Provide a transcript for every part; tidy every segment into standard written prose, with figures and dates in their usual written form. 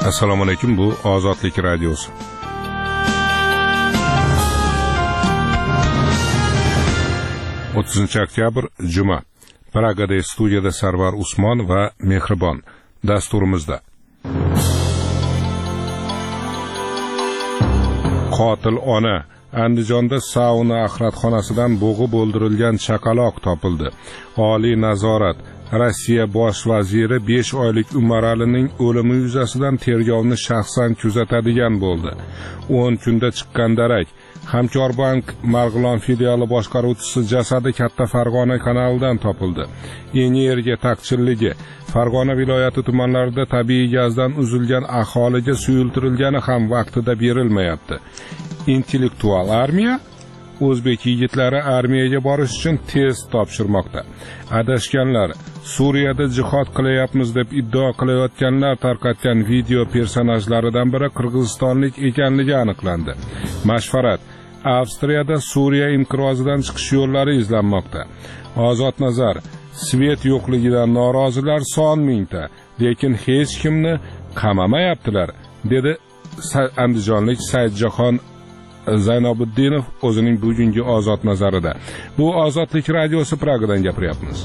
Assalomu alaykum, bu Ozodlik radiosi. Oktyabr Juma. Pragada studiyada Sarvar Usmon va Mehribon dasturimizda. Qotil ona. Andijonda sauna axlatxonasidan bo'g'ib o'ldirilgan chaqaloq topildi. Oliy nazorat. Rossiya bosh vaziri 5 oylik Umaralining o'limi yuzasidan tergovni shaxsan kuzatadigan bo'ldi. 10 kunda chiqqan darak. Hamkorbank Marg'ilon filiali boshqaruvchisi jasadi Katta Farg'ona kanalidan topildi. Energiya taqchilligi. Farg'ona viloyati tumanlarida tabiiy gazdan uzilgan aholiga suyultirilgani ham vaqtida berilmayapti. Intellektual armiya o'zbek yigitlari armiyaga borish uchun test topshirmoqda. Adashganlar Suriyada jihod qilyapmiz deb iddao qilayotganlar tarqatgan video personajlaridan biri qirg'izistonlik ekanligi aniqlandi. Mashvarat. Avstriyada Suriya inqirozidan chiqish yo'llari izlanmoqda. Ozod nazar. Svet yo'qligidan norozilar son mingta, lekin hech kimni qamamayaptilar, dedi andijonlik Saidjahon Zaynobiddinov o'zining bugungi Ozod nazarida. Bu Ozodlik radiosi Pragadan gapiryapmiz.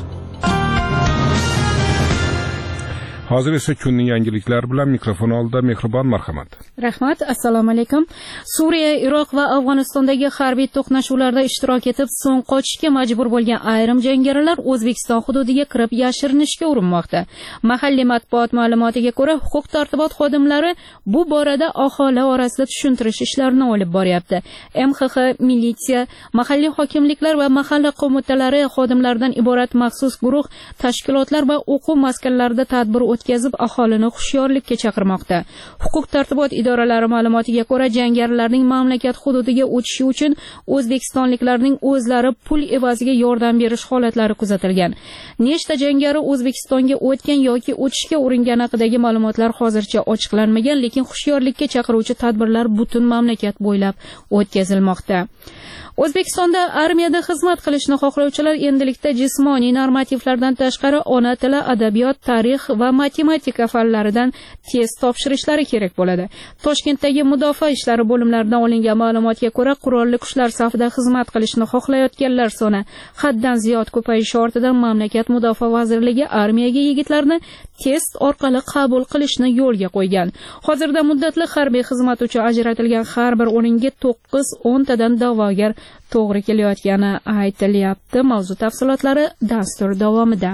Hozir esa kunning yangiliklari bilan mikrofon oldida Mehribon, marhamat. Rahmat, assalomu alaykum. Suriya, Iroq va Afg'onistondagi harbiy to'qnashuvlarda ishtirok etib, so'ng qochishga majbur bo'lgan ayrim jangarilar O'zbekiston hududiga kirib yashirinishga urinmoqda. Mahalliy matbuot ma'lumotiga ko'ra, huquq-tartibot xodimlari bu borada aholi orasida tushuntirish ishlarini olib boryapti. MXX, militsiya, mahalliy hokimliklar va mahalla qo'mitalari xodimlaridan iborat maxsus guruh tashkilotlar va o'quv maskanlarida tadbir o'tkazib aholini hushyorlikka chaqirmoqda. Huquq-tartibot idoralari ma'lumotiga ko'ra, jangarilarning mamlakat hududiga o'tishi uchun o'zbekistonliklarning o'zlari pul evaziga yordam berish holatlari kuzatilgan. Nechta jangari O'zbekistonga o'tgan yoki o'tishga uringani haqidagi ma'lumotlar hozircha ochiqlanmagan, lekin hushyorlikka chaqiruvchi tadbirlar butun mamlakat bo'ylab o'tkazilmoqda. O'zbekistonda armiyada xizmat qilishni xohlovchilar endilikda jismoniy normativlardan tashqari ona tili, adabiyot, tarix va matematika fanlaridan test topshirishlari kerak bo'ladi. Toshkentdagi mudofaa ishlari bo'limlaridan olingan ma'lumotga ko'ra, qurolli kuchlar safida xizmat qilishni xohlayotganlar soni haddan ziyod ko'payishi ortidan mamlakat mudofaa vazirligi armiyaga yigitlarni test orqali qabul qilishni yo'lga qo'ygan. Hozirda muddatli harbiy xizmat uchun ajratilgan har bir o'ringa 9-10 tadan da'vogar to'g'ri kelayotgani aytilyapti. Mavzu tafsilotlari dastur davomida.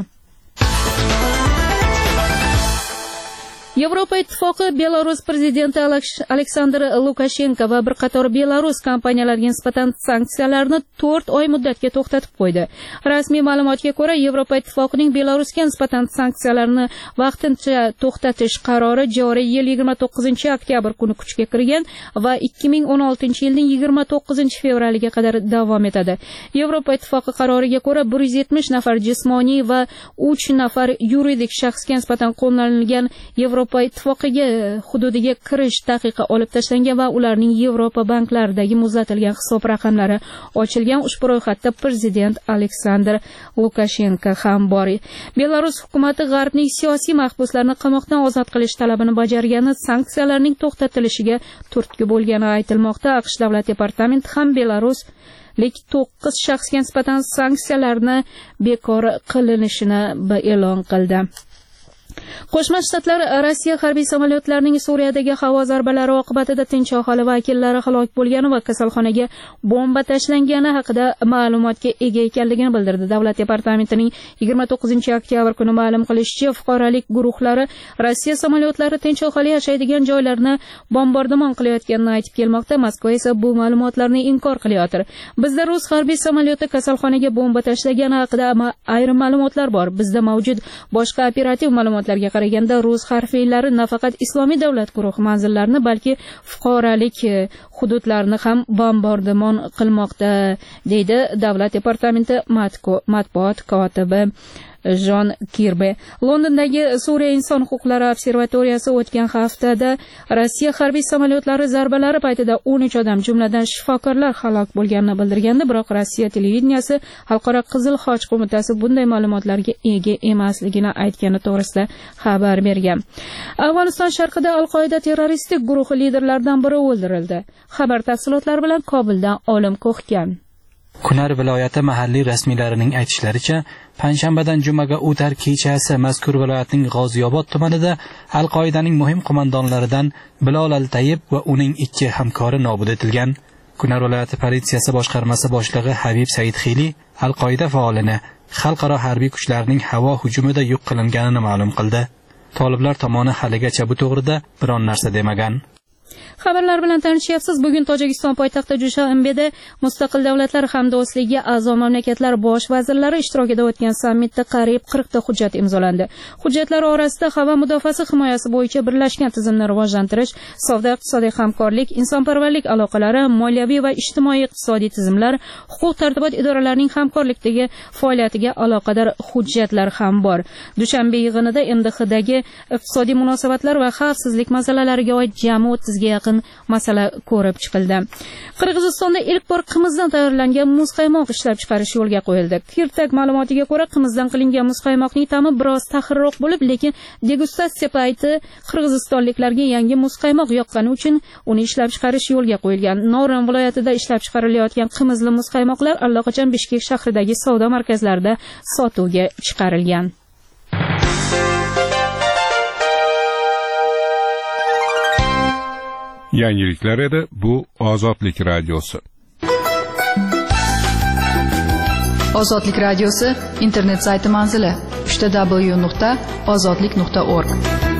Yevropa Ittifoqi Belarus prezidenti Aleksandr Lukashenko va bir qator Belarus kompaniyalariga nisbatan sanksiyalarni 4 oy muddatga to'xtatib qo'ydi. Rasmiy ma'lumotga ko'ra, Yevropa Ittifoqining Belarusga nisbatan sanksiyalarni vaqtincha to'xtatish qarori joriy yil 29-oktyabr kuni kuchga kirgan va 2016-yilning 29-fevraliga qadar davom etadi. Yevropa Ittifoqi qaroriga ko'ra 170 nafar jismoniy va 3 nafar yuridik shaxsga nisbatan qo'llanilgan Yevropa Ittifoqiga hududiga kirish taqiqi olib tashlangan va ularning Yevropa banklaridagi muzlatilgan hisob raqamlari ochilgan. Ushbu ro'yxatda prezident Aleksandr Lukashenko ham bor. Belarus hukumati G'arbning siyosiy mahbuslarni qamoqdan ozod qilish talabini bajargani sanksiyalarning to'xtatilishiga turtki bo'lgani aytilmoqda. AQSh davlat departamenti ham Belarus 9 shaxsga nisbatan sanksiyalarni bekor qilinishini e'lon qildi. Qo'shma Shtatlar Rossiya harbiy samolyotlarining Suriyadagi havo zarbalari oqibatida tinch aholi vakillari halok bo'lgani va kasalxonaga bomba tashlangani haqida ma'lumotga ega ekanligini bildirdi. Davlat departamentining 29-oktyabr kuni ma'lum qilishicha, fuqarolik guruhlari Rossiya samolyotlari tinch aholi yashaydigan joylarni bombardimon qilayotganini aytib kelmoqda. Moskva esa bu ma'lumotlarni inkor qilyapti. Bizda rus harbiy samolyoti kasalxonaga bomba tashlagani haqida ayrim ma'lumotlar bor. Bizda mavjud boshqa operativ ma'lumotlarga qaraganda rus harbiylari nafaqat Islomiy davlat guruhi manzillarini, balki fuqarolik hududlarini ham bombardimon qilmoqda, deydi Davlat departamenti matbuot kotibi Jon Kirby. Londondagi Suriya inson huquqlari observatoriyasi o'tgan haftada Rossiya harbiy samolyotlari zarbalari paytida 13 odam, jumladan shifokorlar halok bo'lganini bildirgandi, biroq Rossiya televideniyasi Xalqaro Qizil Xoch qo'mitasi bunday ma'lumotlarga ega emasligini aytgani to'g'risida xabar bergan. Afg'oniston sharqida Al-Qoida terroristik guruhi liderlaridan biri o'ldirildi. Xabar tafsilotlari bilan Kobuldan Olim Ko'xkan. Kunar viloyati mahalliy rasmiylarining aytishlaricha, panshanbadan jumaga o'tar kechasi mazkur viloyatning G'oziyobod tumanida Al-Qoidaning muhim qo'mondonlaridan Bilol Al-Tayyib va uning 2 hamkori nobud etilgan. Kunar viloyati politsiyasi boshqarmasi boshlig'i Habib Saidxili Al-Qoida faolini xalqaro harbiy kuchlarning havo hujumida yo'q qilinganini ma'lum qildi. Toliblar tomoni haligacha bu to'g'rida biron narsa demagan. Xabarlar bilan tanishyapsiz. Bugun Tojikiston poytaxti Dushanbeda Mustaqil davlatlar hamdo'stligiga a'zo mamlakatlar bosh vazirlari ishtirokida o'tgan sammitda qariyb 40 ta hujjat imzolandi. Hujjatlar orasida havo mudofaasi himoyasi bo'yicha birlashgan tizimni rivojlantirish, savdo-iqtisodiy hamkorlik, insonparvarlik aloqalari, moliyaviy va ijtimoiy iqtisodiy tizimlar, huquq-tartibot idoralarining hamkorlikdagi faoliyatiga aloqador hujjatlar ham bor. Dushanbe yig'inida MDHdagi iqtisodiy munosabatlar va xavfsizlik masalalariga oid jami 30 ga yaqin masala ko'rib chiqildi. Qirg'izistonda ilk bor qimizdan tayyorlangan muzqaymoq ishlab chiqarish yo'lga qo'yildi. Kirtak ma'lumotiga ko'ra, qimizdan qilingan muzqaymoqning ta'mi biroz taxirroq bo'lib, lekin degustatsiya payti qirg'izistonliklarga yangi muzqaymoq yoqqani uchun uni ishlab chiqarish yo'lga qo'yilgan. Norin viloyatida ishlab chiqarilayotgan qimizli muzqaymoqlar allaqachon Bishkek shahridagi savdo markazlarida sotuvga chiqarilgan. Yangiliklar edi, bu Ozodlik radiosi. Ozodlik radiosi internet sayti manzili www.ozodlik.org.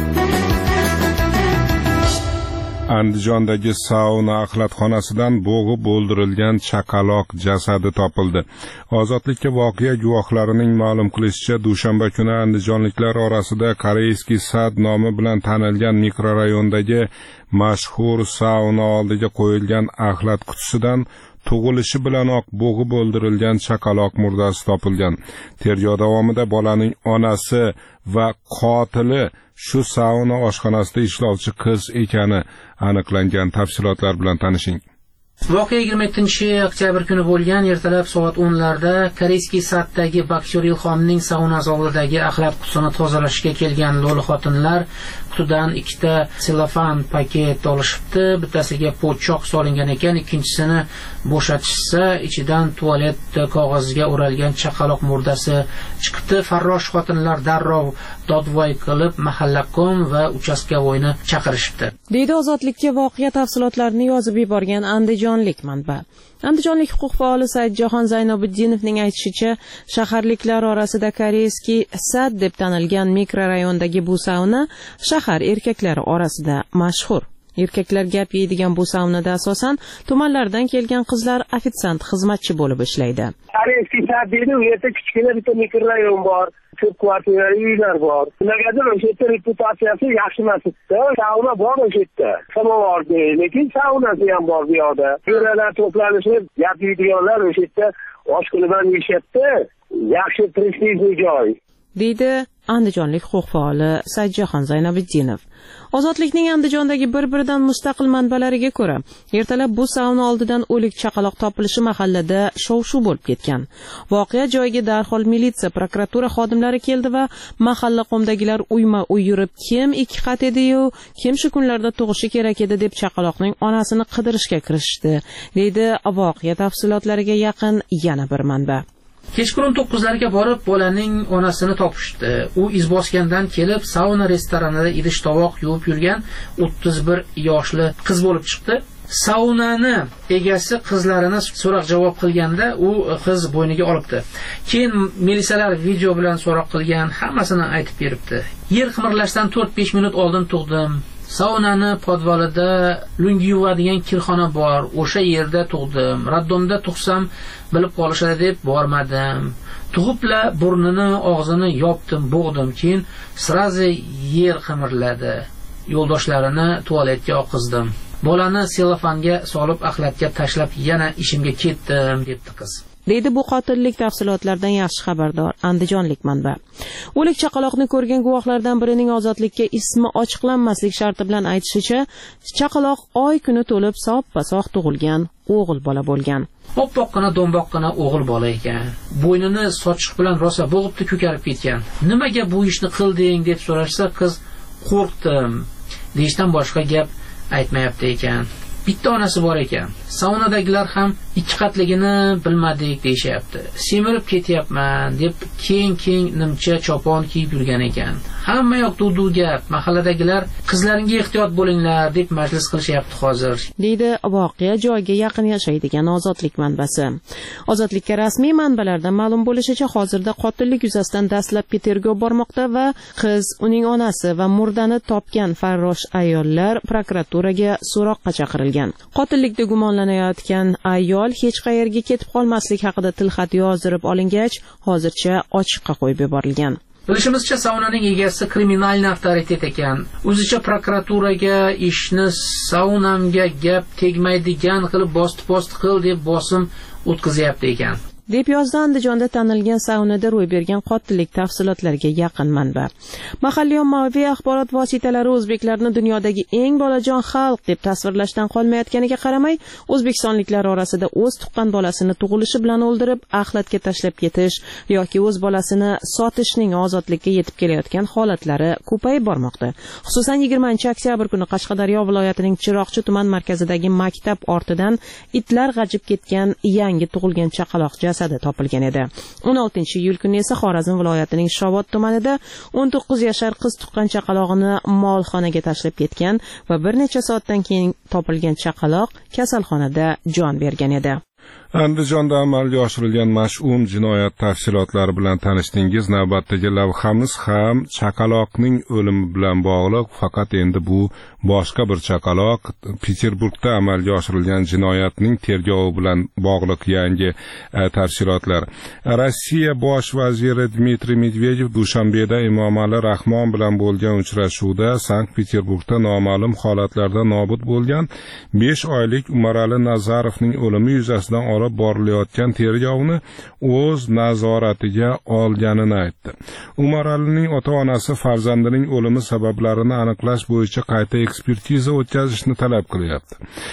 Andijondagi sauna axlatxonasidan bo'g'ib o'ldirilgan chaqaloq jasadi topildi. Ozodlikka voqea guvohlarining ma'lum qilishicha, dushanba kuni andijonliklar orasida Koreyskiy Sad nomi bilan tanilgan mikrorayondagi mashhur sauna oldiga qo'yilgan axlat qutisidan tug'ilishi bilanoq bo'g'ib o'ldirilgan chaqaloq murdasi topilgan. Tergov davomida bolaning onasi va qotili shu sauna oshxonasida ishlovchi qiz ekani aniqlangan. Tafsilotlar bilan tanishing. Voqea 27-oktyabr kuni bo'lgan. Ertalab soat 10 larda Koreyskiy Saddagi Baktyor Ilhomning saunasi oldidagi axlat qutisini tozalashga kelgan lo'li xotinlar qutidan 2 ta selofan paket olishibdi. Bittasiga po'choq solingan ekan, ikkinchisini bo'shatishsa ichidan tualet qog'oziga o'ralgan chaqaloq murdasi chiqdi. Farrosh xotinlar darrov dodvoy qilib mahallaqom va uchastkavoyni chaqirishibdi. Deydi Ozodlikka voqea tafsilotlarini yozib yuborgan Andijonlik manba. Andijonlik huquq faoli Saidjahon Zaynobiddinovning aytishicha, shaharliklar orasida Koreyskiy Sad deb tanilgan mikrorayondagi bu sauna shahar erkaklari orasida mashhur. Erkaklar gap yeydigan bu saunada asosan tumanlardan kelgan qizlar ofitsiant xizmatchi bo'lib ishlaydi. Koreyskiy Sad deydi, u yerda kichkina bitta mikrorayon bor. Ko'p kvartirali uylar bor. Nimagadir o'sha yerda reputatsiyasi yaxshi emasda. Sauna bor o'sha yerda. Samovar lekin saunasi ham bor bu yoqda. Yo'lalar to'planishib, gap yeydiganlar o'sha yerda oshxonadan yeyishyapti. Yaxshi prestijli joy. Deydi Andijonlik huquq faoli Saidjahon Zaynobiddinov. Ozodlikning Andijondagi bir-biridan mustaqil manbalariga ko'ra, ertalab bu sauna oldidan o'lik chaqaloq topilishi mahallada shov-shuv bo'lib ketgan. Voqea joyiga darhol militsiya, prokuratura xodimlari keldi va mahalla qomdagilar uyma-uy yurib, kim 2 qat edi-yu, kim shu kunlarda tug'ishi kerak edi deb chaqaloqning onasini qidirishga kirishdi, deydi voqea tafsilotlariga yaqin yana bir manba. Kechqurun 9larga borib bolaning onasini topishdi. U izbosgandan kelib sauna restoranida idish-tovoq yuvib yurgan 31 yoshli qiz bo'lib chiqdi. Saunani egasi qizlarini so'roq-javob qilganda u qiz bo'yniga olibdi. Keyin militsiyalar video bilan so'roq qilgan, hammasini aytib beribdi. Yer qimirlashdan 4-5 minut oldin tug'dim. Saunani podvalida lungi yuvadigan kirxona bor. O'sha yerda tug'dim. Raddomda tug'sam bilib qolishadi deb bormadim. Tug'ibla burnini, og'zini yopdim, bo'g'dim. Keyin srazi yer qimirladi. Yo'ldoshlarini tualetga oqizdim. Bolani selofanga solib axlatga tashlab yana ishimga ketdim, debdi qiz. deydi bu qotillik tafsilotlaridan yaxshi xabardor andijonlik manba. O'lik chaqaloqni ko'rgan guvohlardan birining ozodlikka ismi ochiqlanmaslik sharti bilan aytishicha, chaqaloq oy kuni to'lib soppa-sog' tug'ilgan o'g'il bola bo'lgan. Oppoqqina do'mboqqina o'g'il bola ekan. Bo'ynini sochiq bilan rosa bo'g'ibdi, ko'karib ketgan. Nimaga bu ishni qilding deb so'rashsa, qiz qo'rqdim deyishdan boshqa gap aytmayapti ekan. Bitta onasi bor ekan. Saunadagilar ham 2 qatligini bilmadik deyishyapti. Semirib ketyapman deb keng nimcha chopon kiyib yurgan ekan. Hamma yoq duv gap. Mahalladagilar qizlaringga ehtiyot bo'linglar deb majlis qilishyapti hozir. Deydi voqea joyiga yaqin yashaydigan ozodlik manbasi. Ozodlikka rasmiy manbalardan ma'lum bo'lishicha, hozirda qotillik yuzasidan dastlabki tergov bormoqda va qiz, uning onasi va murdani topgan farrosh ayollar prokuraturaga so'roqqa chaqirilgan. Qotillikda gumonlanayotgan ayol hech qayerga ketib qolmaslik haqida tilxat yozdirib olingach, hozircha ochiqqa qo'yib yuborilgan. Bilishimizcha, saunaning egasi kriminalniy avtoritet ekan. O'zicha prokuraturaga ishni saunamga gap tegmaydigan qilib bost qil deb bosim o'tkazyapti ekan. deb yozdi Andijonda tanilgan saunada ro'y bergan qotillik tafsilotlariga yaqin manba. Mahalliy ommaviy axborot vositalari o'zbeklarni dunyodagi eng bolajon xalq deb tasvirlashdan qolmayotganiga qaramay, o'zbekistonliklar orasida o'z tuqqan bolasini tug'ilishi bilan o'ldirib, axlatga tashlab ketish yoki o'z bolasini sotishning ozodlikka yetib kelayotgan holatlari ko'payib bormoqda. Xususan 20-oktyabr kuni Qashqadaryo viloyatining Chiroqchi tuman markazidagi maktab ortidan itlar g'ajib ketgan yangi tug'ilgan chaqaloq jasadi topilgan edi. 16-iyul kuni esa Xorazm viloyatining Shovot tumanida 19 yashar qiz tuqqan chaqalog'ini molxonaga tashlab ketgan va bir necha soatdan keyin topilgan chaqaloq kasalxonada jon bergan edi. Andijonda amalga oshirilgan mash'um jinoyat tafsilotlari bilan tanishdingiz. Navbatdagi lavhamiz ham chaqaloqning o'limi bilan bog'liq, faqat endi bu boshqa bir chaqaloq. Peterburgda amalga oshirilgan jinoyatning tergovi bilan bog'liq yangi tafsilotlar. Rossiya bosh vaziri Dmitriy Medvedev Dushanbeda Emomali Rahmon bilan bo'lgan uchrashuvda Sankt-Peterburgda noma'lum holatlarda nobud bo'lgan 5 oylik Umarali Nazarovning o'limi yuzasidan olib borilayotgan tergovni o'z nazoratiga olganini aytdi. Umaralining ota-onasi farzandining o'limi sabablarini aniqlash bo'yicha qayta ekspertiza o'tkazishni talab qilyapti.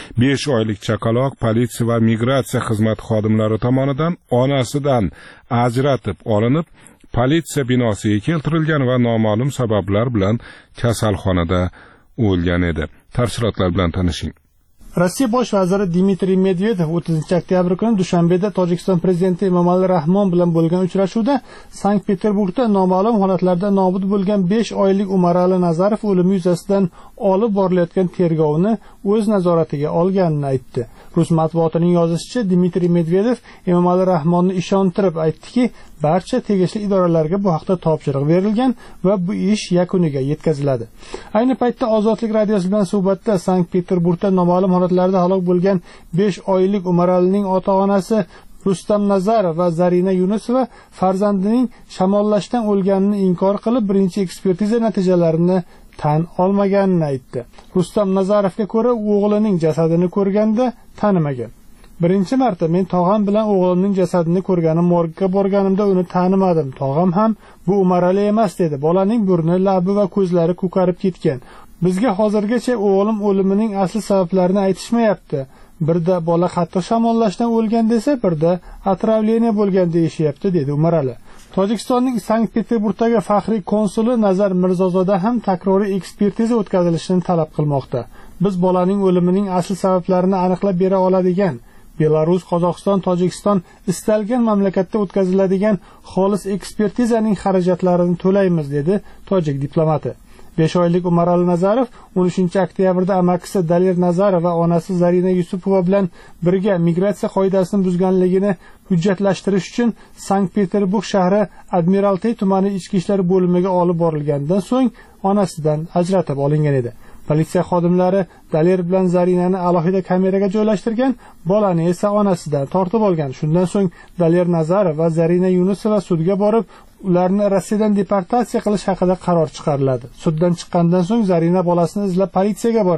5 oylik chaqaloq politsiya va migratsiya xizmati xodimlari tomonidan onasidan ajratib olinib, politsiya binosiga keltirilgan va noma'lum sabablar bilan kasalxonada o'lgan edi. Tafsilotlar bilan tanishing. Rossiya bosh vaziri Dmitriy Medvedev 30-oktyabr kuni Dushanbeda Tojikiston prezidenti Emomali Rahmon bilan bo'lgan uchrashuvda Sankt-Peterburgda noma'lum holatlarda nobud bo'lgan 5 oylik Umarali Nazarov o'limi yuzasidan olib borilayotgan tergovni o'z nazoratiga olganini aytdi. Rus matbuotining yozishicha, Dmitriy Medvedev Emomali Rahmonni ishontirib aytdiki, barcha tegishli idoralarga bu haqda topshiriq berilgan va bu ish yakuniga yetkaziladi. Ayni paytda Ozodlik radiosi bilan suhbatda Sankt-Peterburgda noma'lum holatlarda halok bo'lgan 5 oylik Umaralining ota-onasi Rustam Nazarov va Zarina Yunusova farzandining shamollashdan o'lganini inkor qilib, birinchi ekspertiza natijalarini tan olmaganini aytdi. Rustam Nazarovga ko'ra, o'g'lining jasadini ko'rganda tanimagan. Birinchi marta men tog'am bilan o'g'limning jasadini ko'rganim, morgga borganimda uni tanimadim. Tog'am ham bu Umarali emas dedi. Bolaning burni, labi va ko'zlari ko'karib ketgan. Bizga hozirgacha o'g'lim o'limining asl sabablarini aytishmayapti. Birda bola qattiq shamollashdan o'lgan desa, birda otravleniya bo'lgan deyishyapti, dedi Umarali. Tojikistonning Sankt-Peterburgdagi faxriy konsuli Nazar Mirzozoda ham takroriy ekspertiza o'tkazilishini talab qilmoqda. Biz bolaning o'limining asl sabablarini aniqlab bera oladigan Belarus, Qozog'iston, Tojikiston istalgan mamlakatda o'tkaziladigan xolis ekspertizaning xarajatlarini to'laymiz, dedi tojik diplomati. 5 oylik Umarali Nazarov 13-oktyabrda amakisi Dalir Nazarov va onasi Zarina Yusupova bilan birga migratsiya qoidasini buzganligini hujjatlashtirish uchun Sankt-Peterburg shahri Admiraltey tumani ichki ishlar bo'limiga olib borilgandan so'ng onasidan ajratib olingan edi. Politsiya xodimlari Dalir bilan Zarinani alohida kameraga joylashtirgan, bolani esa onasidan tortib olgan. Shundan so'ng Dalir Nazarov va Zarina Yunusova sudga borib, ularni Rossiyadan deportatsiya qilish haqida qaror chiqariladi. Suddan chiqqandan so'ng Zarina bolasini izlab politsiyaga boradi.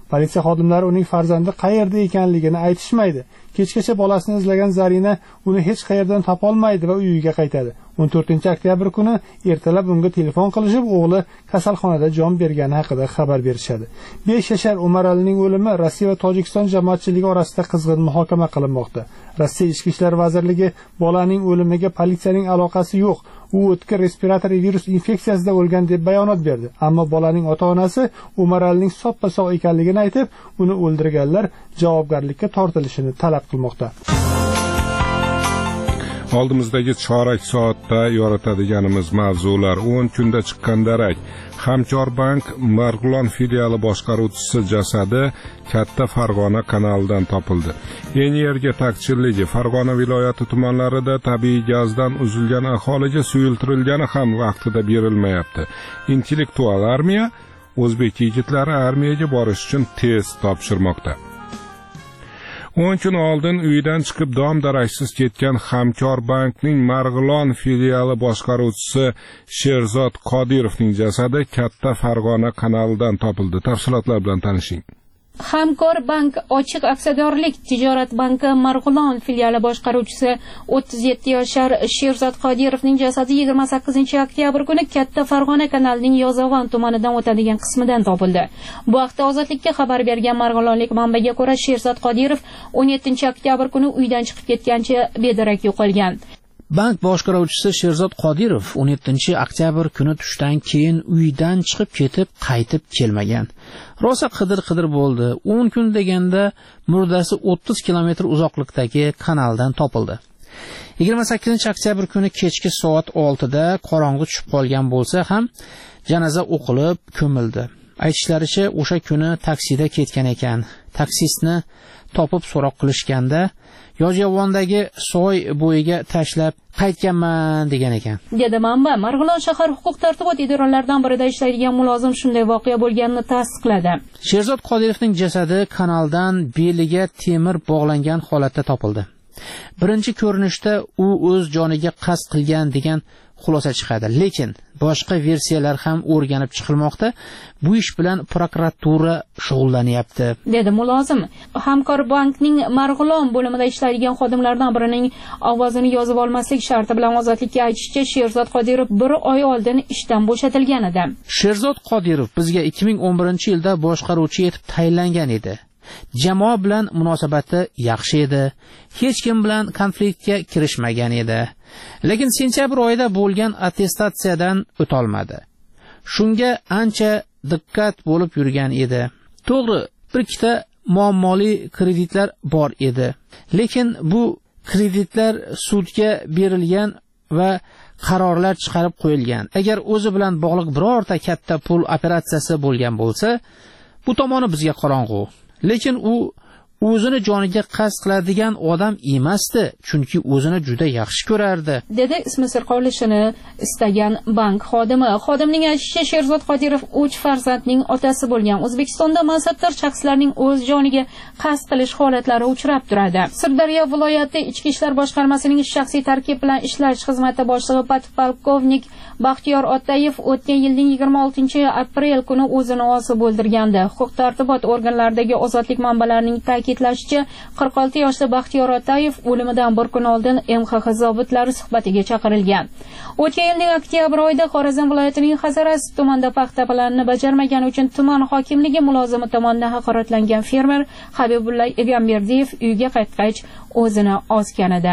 Politsiya xodimlari uning farzandi qayerda ekanligini aytishmaydi. Kechgacha bolasini izlagan Zarina uni hech qayerdan topolmaydi va uyiga qaytadi. 14-oktyabr kuni ertalab unga telefon qilishib, o'g'li kasalxonada jon bergani haqida xabar berishadi. 5 yashar Umaralining o'limi Rossiya va Tojikiston jamoatchiligi orasida qizg'in muhokama qilinmoqda. Rossiya Ichki ishlar vazirligi bolaning o'limiga politsiyaning aloqasi yo'q, u o'tkir respirator virus infeksiyasida o'lgan deb bayonot berdi. Ammo bolaning ota-onasi Umaralining soppa-sog' ekanligini aytib, uni o'ldirganlar javobgarlikka tortilishini talab qilmoqda. Oldimizdagi chorak soatda yoritadiganimiz mavzular: 10 kunda chiqqan darak. Hamkorbank Marg'ilon filiali boshqaruvchisi jasadi Katta Farg'ona kanalidan topildi. Energiya taqchilligi: Farg'ona viloyati tumanlarida tabiiy gazdan uzilgan aholiga suyultirilgani ham vaqtida berilmayapti. Intellektual armiya o'zbek yigitlari armiyaga borish uchun test topshirmoqda. 10 kun oldin uydan chiqib dom-daraksiz ketgan Hamkorbankning Marg'ilon filiali boshqaruvchisi Sherzod Qodirovning jasadi Katta Farg'ona kanalidan topildi. Tafsilotlar bilan tanishing. Hamkorbank ochiq aksiyadorlik tijorat banki Marg'ilon filiali boshqaruvchisi 37 yoshar Sherzod Qodirovning jasadi 28-oktyabr kuni Katta Farg'ona kanalining Yozovan tumanidan o'tadigan qismidan topildi. Bu haqda Ozodlikka xabar bergan marg'ilonlik manbaga ko'ra, Sherzod Qodirov 17-oktyabr kuni uydan chiqib ketgancha bedarak yo'qolgan. Bank boshqaruvchisi Sherzod Qodirov 17-oktyabr kuni tushdan keyin uydan chiqib ketib, qaytib kelmagan. Rosa qidir bo'ldi. 10 kun deganda murdasi 30 kilometr uzoqlikdagi kanaldan topildi. 28-oktyabr kuni kechki soat 6da qorong'i tushib qolgan bo'lsa ham janoza o'qilib ko'mildi. Aytishlaricha, o'sha kuni taksida ketgan ekan. Taksistni topib so'roq qilishganda Yozyovondagi soy bo'yiga tashlab qaytganman degan ekan. Dedi manba. Marg'ilon shahar huquq-tartibot idoralaridan birida ishlaydigan mulozim shunday voqea bo'lganini tasdiqladi. Sherzod Qodirovning jasadi kanaldan beliga temir bog'langan holatda topildi. Birinchi ko'rinishda u o'z joniga qasd qilgan degan xulosa chiqadi, lekin boshqa versiyalar ham o'rganib chiqilmoqda. Bu ish bilan prokuratura shug'ullanyapti, dedi mulozim. Hamkorbankning Marg'ilon bo'limida ishlaydigan xodimlardan birining ovozini yozib olmaslik sharti bilan Ozodlikka aytishicha, Sherzod Qodirov 1 oy oldin ishdan bo'shatilgan edi. Sherzod Qodirov bizga 2011-yilda boshqaruvchi etib tayinlangan edi. Jamoa bilan munosabati yaxshi edi. Hech kim bilan konfliktga kirishmagan edi. Lekin sentyabr oyida bo'lgan attestatsiyadan o'tolmadi. Shunga ancha diqqat bo'lib yurgan edi. To'g'ri, bir ikkita muammoli kreditlar bor edi. Lekin bu kreditlar sudga berilgan va qarorlar chiqarib qo'yilgan. Agar o'zi bilan bog'liq birorta katta pul operatsiyasi bo'lgan bo'lsa, bu tomoni bizga qorong'u. Lekin u o'zini joniga qasd qiladigan odam emasdi, chunki o'zini juda yaxshi ko'rardi, dedi ismi sir qolishini istagan bank xodimi. Xodimning aytishicha, Sherzod Qodirov 3 farzandning otasi bo'lgan. O'zbekistonda mansabdor shaxslarning o'z joniga qasd qilish holatlari uchrab turadi. Sirdaryo viloyati Ichki ishlar boshqarmasining shaxsiy tarkib bilan ishlash xizmati boshlig'i podpolkovnik Baxtiyor Otayev o'tgan yilning 26-aprel kuni o'zini osib o'ldirgandi. Huquq-tartibot organlaridagi Ozodlik manbalarining ta'kidlashicha, 46 yoshli Baxtiyor Otayev o'limidan bir kun oldin MXX zobitlari suhbatiga chaqirilgan. O'tgan yilning oktyabr oyida Xorazm viloyatining Hazaras tumanida paxta planini bajarmagani uchun tuman hokimligi mulozimi tomonidan haqoratlangan fermer Habibulla Egamberdiyev uyiga qaytgach o'zini osgan edi.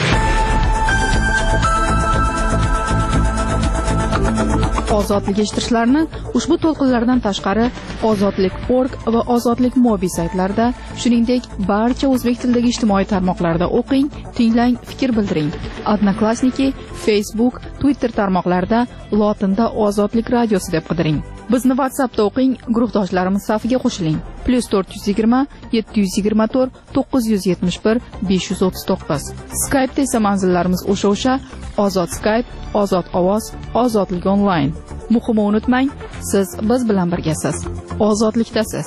Ozodlik eshittirishlarni ushbu to'lqinlardan tashqari ozodlik.org va ozodlik mobil saytlarida, shuningdek barcha o'zbek tilidagi ijtimoiy tarmoqlarda o'qing, tinglang, fikr bildiring. Odnoklassniki, Facebook, Twitter tarmoqlarida lotinda Ozodlik radiosi deb qidiring. Bizni WhatsAppda o'qing, guruhdoshlarimiz safiga qo'shiling. +420 724 971 539. Skype'da esa manzillarimiz o'sha Ozod Skype, Ozod ovoz, Ozodlik onlayn. Muhimi unutmang, siz biz bilan birgasiz. Ozodlikdasiz.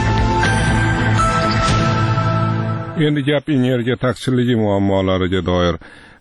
Endi gap energiya taqchilligi muammolariga doir.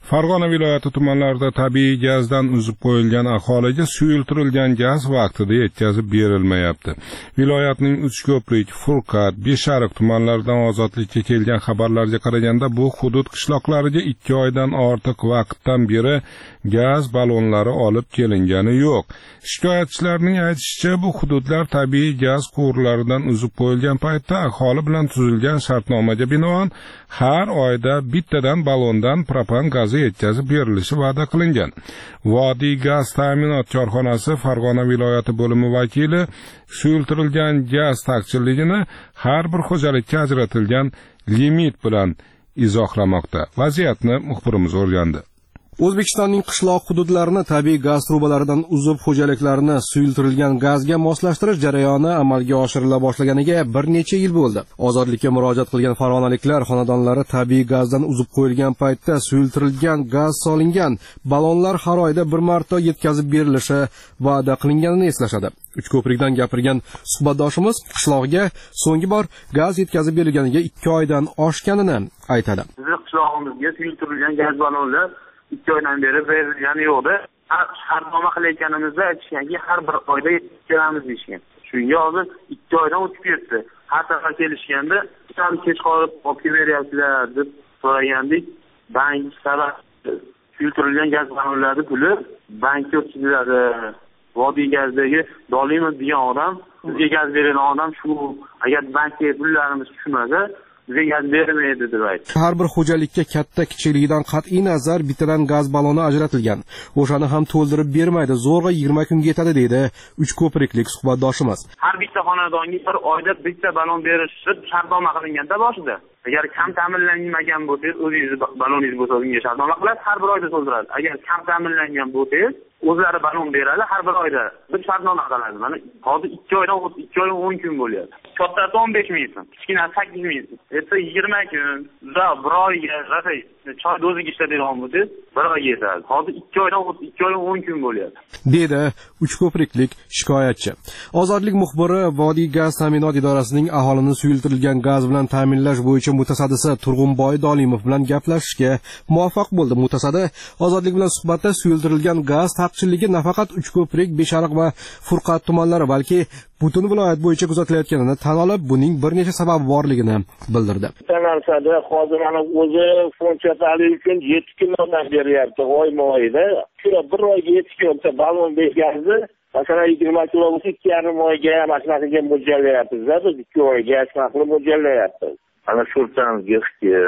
Farg'ona viloyati tumanlarida tabiiy gazdan uzib qo'yilgan aholiga suyultirilgan gaz vaqtida yetkazib berilmayapti. Viloyatning Uchko'prik, Furqat, Beshariq tumanlaridan ozodlikka kelgan xabarlarga qaraganda bu hudud qishloqlariga 2 oydan ortiq vaqtdan beri gaz ballonlari olib kelingani yo'q. Shikoyatchilarning aytishicha, bu hududlar tabiiy gaz quvurlaridan uzib qo'yilgan paytda aholi bilan tuzilgan shartnomaga binoan har oyda bittadan ballondan propan gazi yetkazib berilishi va'da qilingan. Vodiy gaz ta'minot korxonasi Farg'ona viloyati bo'limi vakili suyultirilgan gaz taqchilligini har bir xo'jalikka ajratilgan limit bilan izohlamoqda. Vaziyatni muxbirimiz o'rgandi. O'zbekistonning qishloq hududlarini tabiiy gaz trubalaridan uzib xo'jaliklarni suyultirilgan gazga moslashtirish jarayoni amalga oshirila boshlaganiga bir necha yil bo'ldi. Ozodlikka murojaat qilgan farg'onaliklar xonadonlari tabiiy gazdan uzib qo'yilgan paytda suyultirilgan gaz solingan ballonlar har oyda bir marta yetkazib berilishi va'da qilinganini eslashadi. Uchko'prikdan gapirgan suhbatdoshimiz qishlog'iga so'nggi bor gaz yetkazib berilganiga 2 oydan oshganini aytadi. Bizning qishlog'imizga suyultirilgan gaz ballonlar 2 oydan beri berilgani yo'qdi. Shartnoma qilayotganimizda aytishganki, har bir oyda kelamiz deyishgan. Shunga hozir 2 oydan o'tib ketdi. Har safar kelishganda, "Sal kech qolib olib kelaveryapsizlar" deb so'ragandik. Bank sabab suyultirilgan gaz ballonlari puli bankka o'tkaziladi. Vodiy gazdagi Dolimov degan odam, bizga gaz beradigan odam shu. Agar bankka pullarimiz tushmasa, bizga gaz bermaydi deb aytdi. Har bir xo'jalikka katta kichikligidan qat'iy nazar bittadan gaz balloni ajratilgan. O'shani ham to'ldirib bermaydi, zo'rg'a 20 kunga yetadi deydi Uchko'priklik suhbatdoshimiz. Har bitta xonadonga bir oyda bitta ballon berishni shartnoma qilinganda boshida. Agar kam ta'minlanmagan bo'lsangiz, o'zingiz balloningiz bo'lsa o'zingiz shartnoma qilasiz, har bir oyda to'ldiradi. Agar kam ta'minlangan bo'lsangiz, o'zlari ballon beradi, har bir oyda bir shartnoma qiladi. Mana hozir 2 oydan 10 kun bo'lyapti. Kattasi 15 ming so'm, kichkinasi 8 ming so'm. Esa 20 kun, bir oyga choy doziga ishlatadigan bo'lsangiz, bir oyga yetadi. Hozir 2 oydan 10 kun bo'lyapti. Dedi Uchko'priklik shikoyatchi. Ozodlik muxbiri Vodiy gaz ta'minot idorasining aholini suyultirilgan gaz bilan ta'minlash bo'yicha mutasaddisi Turg'unboy Dolimov bilan gaplashishga muvaffaq bo'ldi. Mutasaddi Ozodlik bilan suhbatda suyultirilgan gaz taqchilligi nafaqat Uchko'prik, Beshariq va Furqat tumanlari, balki butun viloyat bo'yicha kuzatilayotganini tan olib, buning bir necha sababi borligini bildirdi. Tanarsada hozir ana o'zi fonchatali uchun 7 kundan beryapti oyma-oyda. Shura bir oyga 7 kuncha ballon berganmiz. Masalan 20 kilo bo'lsa 2,5 oyga mana shunaqa mo'ljallayapmiz-da, biz 2 oyga shunaqa mo'ljallayapmiz. Ana shu o'rtamizga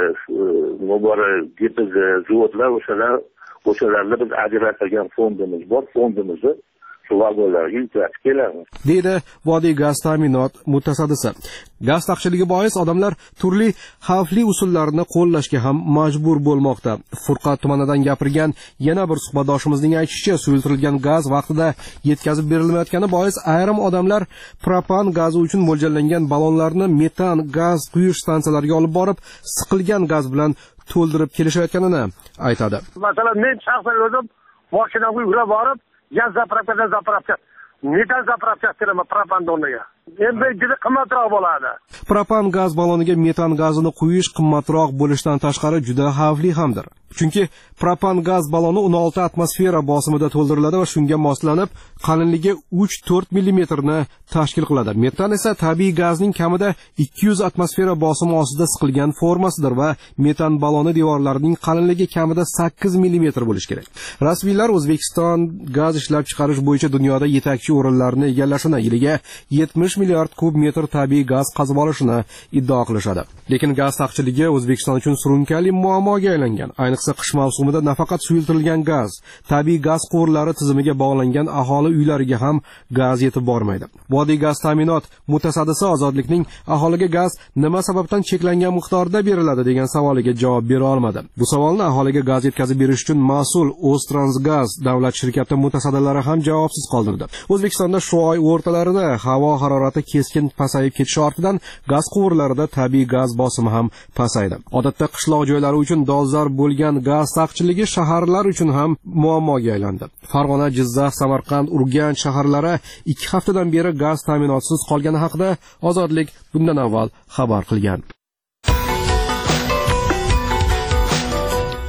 muborak GPZ zavodlar o'shalarni biz ajratgan fondimiz bor, fondimizni shu vagonlarga yuklatib kelamiz. Deydi Vodiy gaz ta'minot mutasaddisi. Gaz taqchilligi bois odamlar turli xavfli usullarni qo'llashga ham majbur bo'lmoqda. Furqat tumanidan gapirgan yana bir suhbatdoshimizning aytishicha, suyultirilgan gaz vaqtida yetkazib berilmayotgani bois ayrim odamlar propan gazi uchun mo'ljallangan ballonlarni metan gaz quyish stansiyalariga olib borib, siqilgan gaz bilan to'ldirib kelishayotganini aytadi. Masalan, men shaxsan o'zim mashinaga yurib borib, gaz zapravka metan zapravka qilaman propan donnaga. Endi juda qimmatroq bo'ladi. Propan gaz balloniga metan gazini quyish qimmatroq bo'lishidan tashqari juda xavfli hamdir. Chunki propan gaz balloni 16 atmosfera bosimida to'ldiriladi va shunga moslanib, qalinligi 3-4 mm ni tashkil qiladi. Metan esa tabiiy gazning kamida 200 atmosfera bosimi ostida siqilgan formasidir va metan balloni devorlarining qalinligi kamida 8 mm bo'lishi kerak. Rasmiylar O'zbekiston gaz ishlab chiqarish bo'yicha dunyoda yetakchi o'rinlarni egallashini, yiliga 70 milliard kub metr tabiiy gaz qazib olishini iddao qilishadi. Lekin gaz taqchilligi O'zbekiston uchun surunkali muammoga aylangan. Ayniqsa qish mavsumida nafaqat suyultirilgan gaz, tabiiy gaz quvurlari tizimiga bog'langan aholi uylariga ham gaz yetib bormaydi. Vodiy gaz ta'minot mutasaddisi Ozodlikning aholiga gaz nima sababdan cheklangan miqdorda beriladi degan savoliga javob bera olmadi. Bu savolni aholiga gaz yetkazib berish uchun mas'ul O'ztransgaz davlat shirkati mutasaddilari ham javobsiz qoldirdi. O'zbekistonda shu oy o'rtalarida havo harorati keskin pasayib ketishi ortidan gaz quvurlarida tabiiy gaz bosimi ham pasaydi. Odatda qishloq joylari uchun dolzarb bo'lgan gaz taqchilligi shaharlar uchun ham muammoga aylandi. Farg'ona, Jizzax, Samarqand, Urganch shaharlari 2 haftadan beri gaz ta'minotsiz qolgani haqida Ozodlik bundan avval xabar qilgan.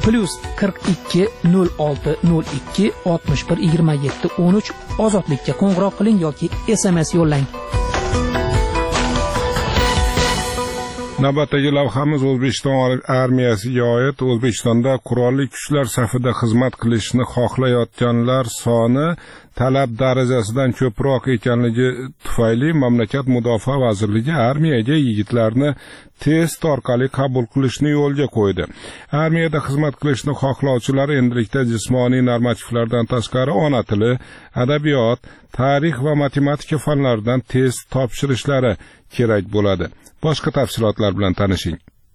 +42 06 02 61 27 13 ozodlikka qo'ng'iroq qiling yoki SMS yo'llang. Navbatdagi lavhamiz O'zbekiston armiyasiga oid. O'zbekistonda qurolli kuchlar safida xizmat qilishni xohlayotganlar soni talab darajasidan ko'proq ekanligi tufayli mamlakat mudofaa vazirligi armiyaga yigitlarni test orqali qabul qilishni yo'lga qo'ydi. Armiyada xizmat qilishni xohlovchilar endilikda jismoniy normativlardan tashqari ona tili, adabiyot, tarix va matematika fanlaridan test topshirishlari kerak bo'ladi. Boshqa tafsilotlar bilan tanishing.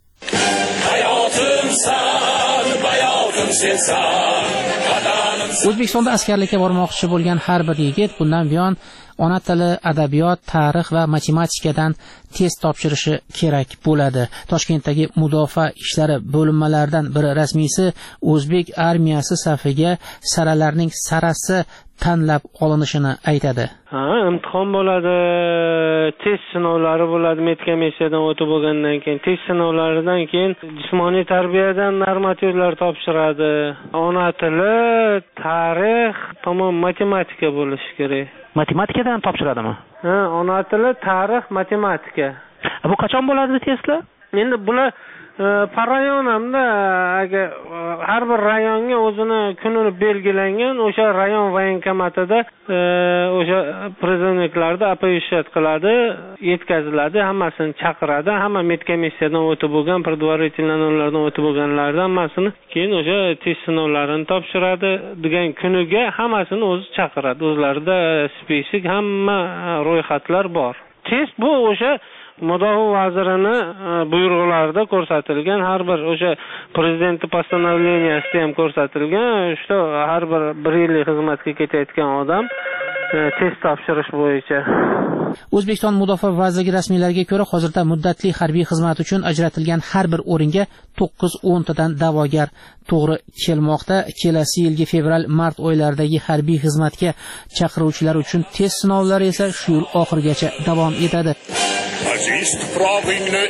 O'zbekistonda askarlikka bormoqchi bo'lgan har bir yigit bundan buyon ona tili, adabiyot, tarix va matematikadan test topshirishi kerak bo'ladi. Toshkentdagi mudofaa ishlari bo'linmalaridan biri rasmiysi o'zbek armiyasi safiga saralarning sarasi tanlab olinishini aytadi. Imtihon bo'ladi, test sinovlari bo'ladi, medkomissiyadan o'tib bo'lgandan keyin test sinovlaridan keyin jismoniy tarbiyadan normativlar topshiradi. Ona tili, tarix, tamom matematika bo'lishi kerak. Matematikadan topshiradimi? Ona tili, tarix, matematika. Bu qachon bo'ladi testlar? Endi bular par rayon hamda agar har bir rayonga o'zini kunini belgilangan, o'sha rayon voyenkomatida o'sha prizivniklarni оповещать qiladi, yetkaziladi, hammasini chaqiradi, hamma medkomissiyadan o'tib bo'lgan, предварительныйlardan o'tib bo'lganlardan hammasini keyin o'sha test sinovlarini topshiradi degan kuniga hammasini o'zi chaqiradi. O'zlarida spesifik hamma ro'yxatlar bor. Test bu o'sha Mudofaa vazirining buyruqlarida ko'rsatilgan, har bir o'sha prezidentning постановлениясida ham ko'rsatilgan, o'sha har bir yillik xizmatga ketayotgan odam test topshirish bo'yicha. O'zbekiston Mudofaa vazirligi rasmiylariga ko'ra, hozirda muddatli harbiy xizmat uchun ajratilgan har bir o'ringa 9-10 tadan da'vogar to'g'ri kelmoqda. Kelasi yilgi fevral-mart oylaridagi harbiy xizmatga chaqiruvchilar uchun test sinovlari esa shu yil oxirigacha davom etadi. Aziz tuprog'ingni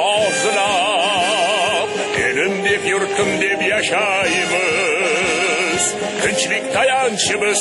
e'zozlab, elim deb yurtim deb yashaymiz. Tinchlik tayanchimiz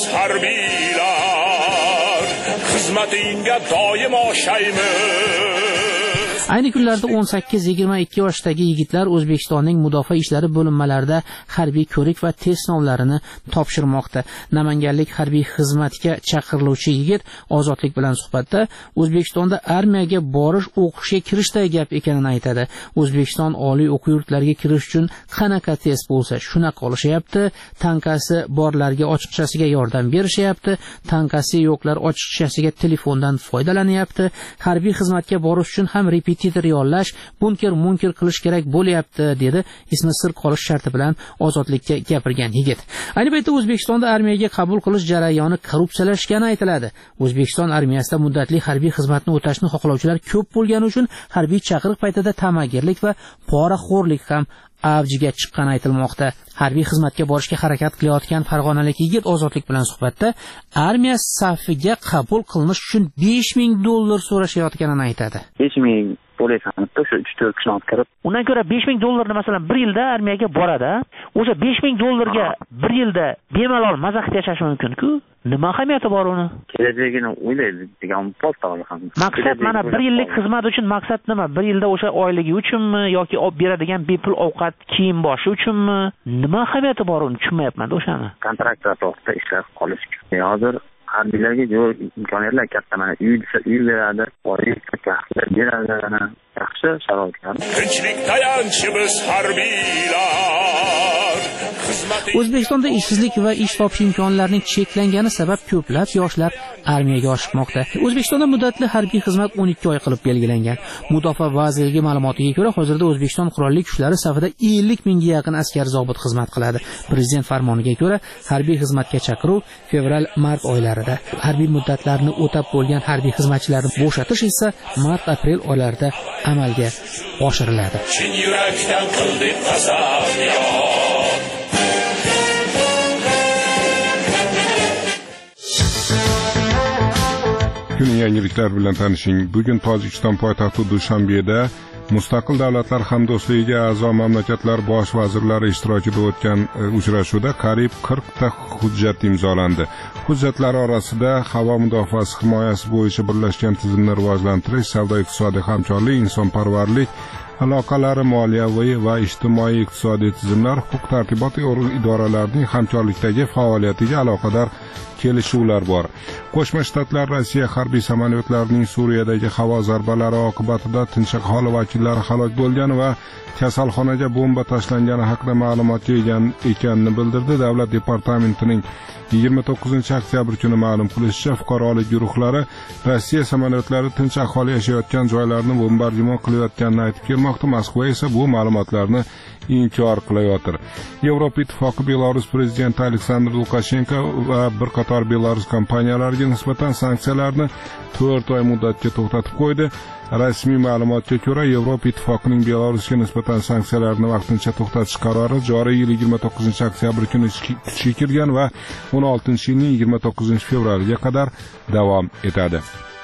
harbiylar, xizmatingga doim oshaymiz. Ayni kunlarda 18-22 yoshdagi yigitlar O'zbekistonning mudofaa ishlari bo'linmalarida harbiy ko'rik va test sinovlarini topshirmoqda. Namanganlik harbiy xizmatga chaqiriluvchi yigit Ozodlik bilan suhbatda O'zbekistonda armiyaga borish, o'qishga kirishday gap ekanini aytadi. O'zbekiston oliy o'quv yurtlariga kirish uchun qanaqa test bo'lsa, shunaqa olishyapti. Tankasi borlarga ochiqchasiga yordam berishyapti. Tankasi yo'qlar ochiqchasiga telefondan foydalanyapti. Harbiy xizmatga borish uchun ham repetitor yollash, bunker qilish kerak bo'lyapti, dedi ismi sir qolish sharti bilan Ozodlikka gapirgan yigit. Ayni paytda O'zbekistonda armiyaga qabul qilish jarayoni korrupsiyalashgani aytiladi. O'zbekiston armiyasida muddatli harbiy xizmatni o'tashni xohlovchilar ko'p bo'lgani uchun harbiy chaqiriq paytida tamagirlik va poraxo'rlik ham avjiga chiqqani aytilmoqda. Harbiy xizmatga borishga harakat qilayotgan farg'onalik yigit Ozodlik bilan suhbatda armiya safiga qabul qilinish uchun $5000 so'rashayotganini aytadi. 5000 to'laysanmi? Shu 3-4 kishini olib kirib. Undan ko'ra $5000 masalan 1 yilda armiyaga boradi. O'sha $5000 1 yilda bemalol maza qilib yashash mumkin-ku. Nima ahamiyati bor uni? Kelajagini o'ylaydi degan postda ham. Maqsad mana 1 yillik xizmat uchun maqsad nima? 1 yilda o'sha oyligi uchunmi yoki olib beradigan bepul ovqat, kiyim boshi uchunmi? Nima ahamiyati bor uni tushunmayapman-da o'shani. Kontrakt asosida ishlab qolish. Hozir harbiylarga imkoniyatlar katta, mana uy beradi, oylik beradi, yaxshi sharoitlar. Tinchlik tayanchimiz harbiylar. O'zbekistonda ishsizlik va ish topish imkonlarining cheklangani sabab ko'plab yoshlar armiyaga oshiqmoqda. O'zbekistonda muddatli harbiy xizmat 12 oy qilib belgilangan. Mudofaa vazirligi ma'lumotiga ko'ra, hozirda O'zbekiston qurolli kuchlari safida 50 mingga yaqin askar zobit xizmat qiladi. Prezident farmoniga ko'ra, harbiy xizmatga chaqiruv fevral-mart oylarida, harbiy muddatlarni o'tab bo'lgan harbiy xizmatchilarni bo'shatish esa mart-aprel oylarida amalga oshiriladi. Chin yurakdan qildik qasamyod. Kunning yangiliklar bilan tanishing. Bugun Tojikiston poytaxti Dushanbeda Mustaqil davlatlar hamdo'stligiga a'zo mamlakatlar bosh vazirlari ishtirokida o'tgan uchrashuvda qariyb 40 ta hujjat imzolandi. Hujjatlar orasida havo mudofaasi himoyasi bo'yicha birlashgan tizimni rivojlantirish, savdo-iqtisodiy hamkorlik, insonparvarlik aloqalari, moliyaviy va ijtimoiy-iqtisodiy tizimlar, huquq-tartibot idoralarining hamkorlikdagi faoliyatiga aloqador kelishuvlar bor. Qo'shma Shtatlar Rossiya harbiy samolyotlarining Suriyadagi havo zarbalari oqibatida tinch aholi vakillari halok bo'lgan va kasalxonaga bomba tashlangani haqida ma'lumotga ega ekanini bildirdi. Davlat departamentining 29-oktyabr kuni ma'lum qilishicha, fuqarolik guruhlari Rossiya samolyotlari tinch aholi yashayotgan joylarni bombardimon qilayotganini aytib kelmoqda. Moskva esa bu ma'lumotlarni inkor qilayotir. Yevropa Ittifoqi Belarus prezidenti Aleksandr Lukashenko va bir qator Belarus kompaniyalariga nisbatan sanksiyalarni 4 oy muddatga to'xtatib qo'ydi. Rasmiy ma'lumotga ko'ra, Yevropa Ittifoqining Belarusga nisbatan sanksiyalarni vaqtincha to'xtatish qarori joriy yil 29-oktyabr kuni kuchga kirgan va 16-yilning 29-fevraliga qadar davom etadi.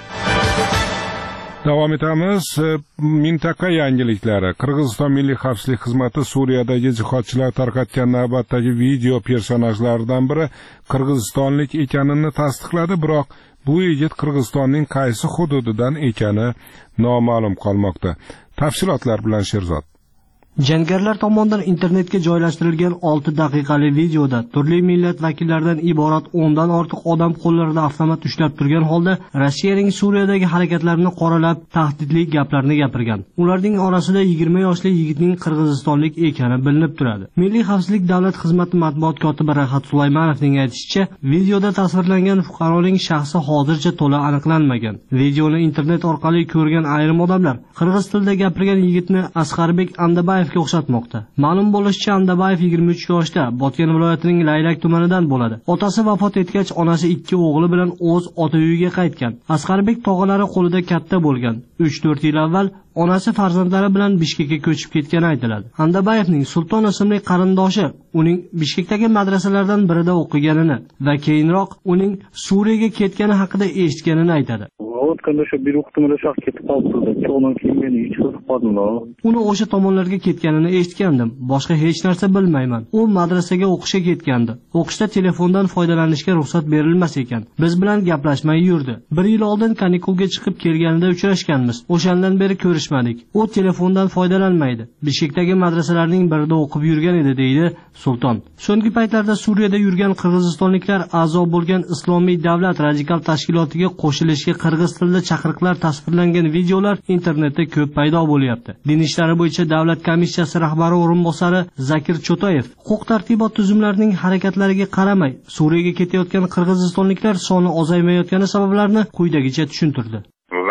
Davom etamiz. Mintaqa yangiliklari. Qirg'iziston Milliy xavfsizlik xizmati Suriyadagi jihodchilar tarqatgan navbatdagi video personajlaridan biri qirg'izistonlik ekanini tasdiqladi, biroq bu yigit Qirg'izistonning qaysi hududidan ekani noma'lum qolmoqda. Tafsilotlar bilan Sherzod. Jangarilar tomonidan internetga joylashtirilgan 6 daqiqali videoda turli millat vakillaridan iborat 10 dan ortiq odam qo'llarida avtomat ushlab turgan holda Rossiyaning Suriyadagi harakatlarini qoralab, tahdidli gaplarni gapirgan. Ularning orasida 20 yoshli yigitning qirg'izistonlik ekani bilinib turadi. Milliy xavfsizlik davlat xizmati matbuot kotibi Rahat Sulaymanovning aytishicha, videoda tasvirlangan fuqaroning shaxsi hozircha to'la aniqlanmagan. Videoni internet orqali ko'rgan ayrim odamlar qirg'iz tilida gapirgan yigitni Asqarbek Andabayevga o'xshatmoqda. Ma'lum bo'lishicha, Andabayev 23 yoshda, Botken viloyatining Laylak tumanidan bo'ladi. Otasi vafot etgach, onasi 2 o'g'li bilan o'z ota uyiga qaytgan. Asqarbek tog'alari qo'lida katta bo'lgan. 3-4 yil avval onasi farzandlari bilan Bishkekka ko'chib ketgani aytiladi. Andabayevning Sulton ismli qarindoshi uning Bishkekdagi madrasalardan birida o'qiganini va keyinroq uning Suriyaga ketgani haqida eshitganini aytadi. Uni o'sha tomonlarga ketganini eshitgandim. Boshqa hech narsa bilmayman. U madrasaga o'qishga ketgandi. O'qishda telefondan foydalanishga ruxsat berilmas ekan. Biz bilan gaplashmay yurdi. 1 yil oldin kanikulga chiqib kelganida uchrashganmiz. O'shandan beri ko'rishmadik. U telefondan foydalanmaydi. Bishkekdagi madrasalarning birida o'qib yurgan edi, deydi Sulton. So'nggi paytlarda Suriyada yurgan qirg'izistonliklar a'zo bo'lgan Islomiy davlat radikal tashkilotiga qo'shilishga qirg'iz tilida chaqiriqlar tasvirlangan videolar internetda ko'p paydo bo'lyapti. Din ishlari bo'yicha davlat komissiyasi rahbari o'rinbosari Zakir Cho'toyev huquq tartibot tuzumlarining harakatlariga qaramay Suriyaga ketayotgan qirg'izistonliklar soni ozaymayotgani sabablarini quyidagicha tushuntirdi.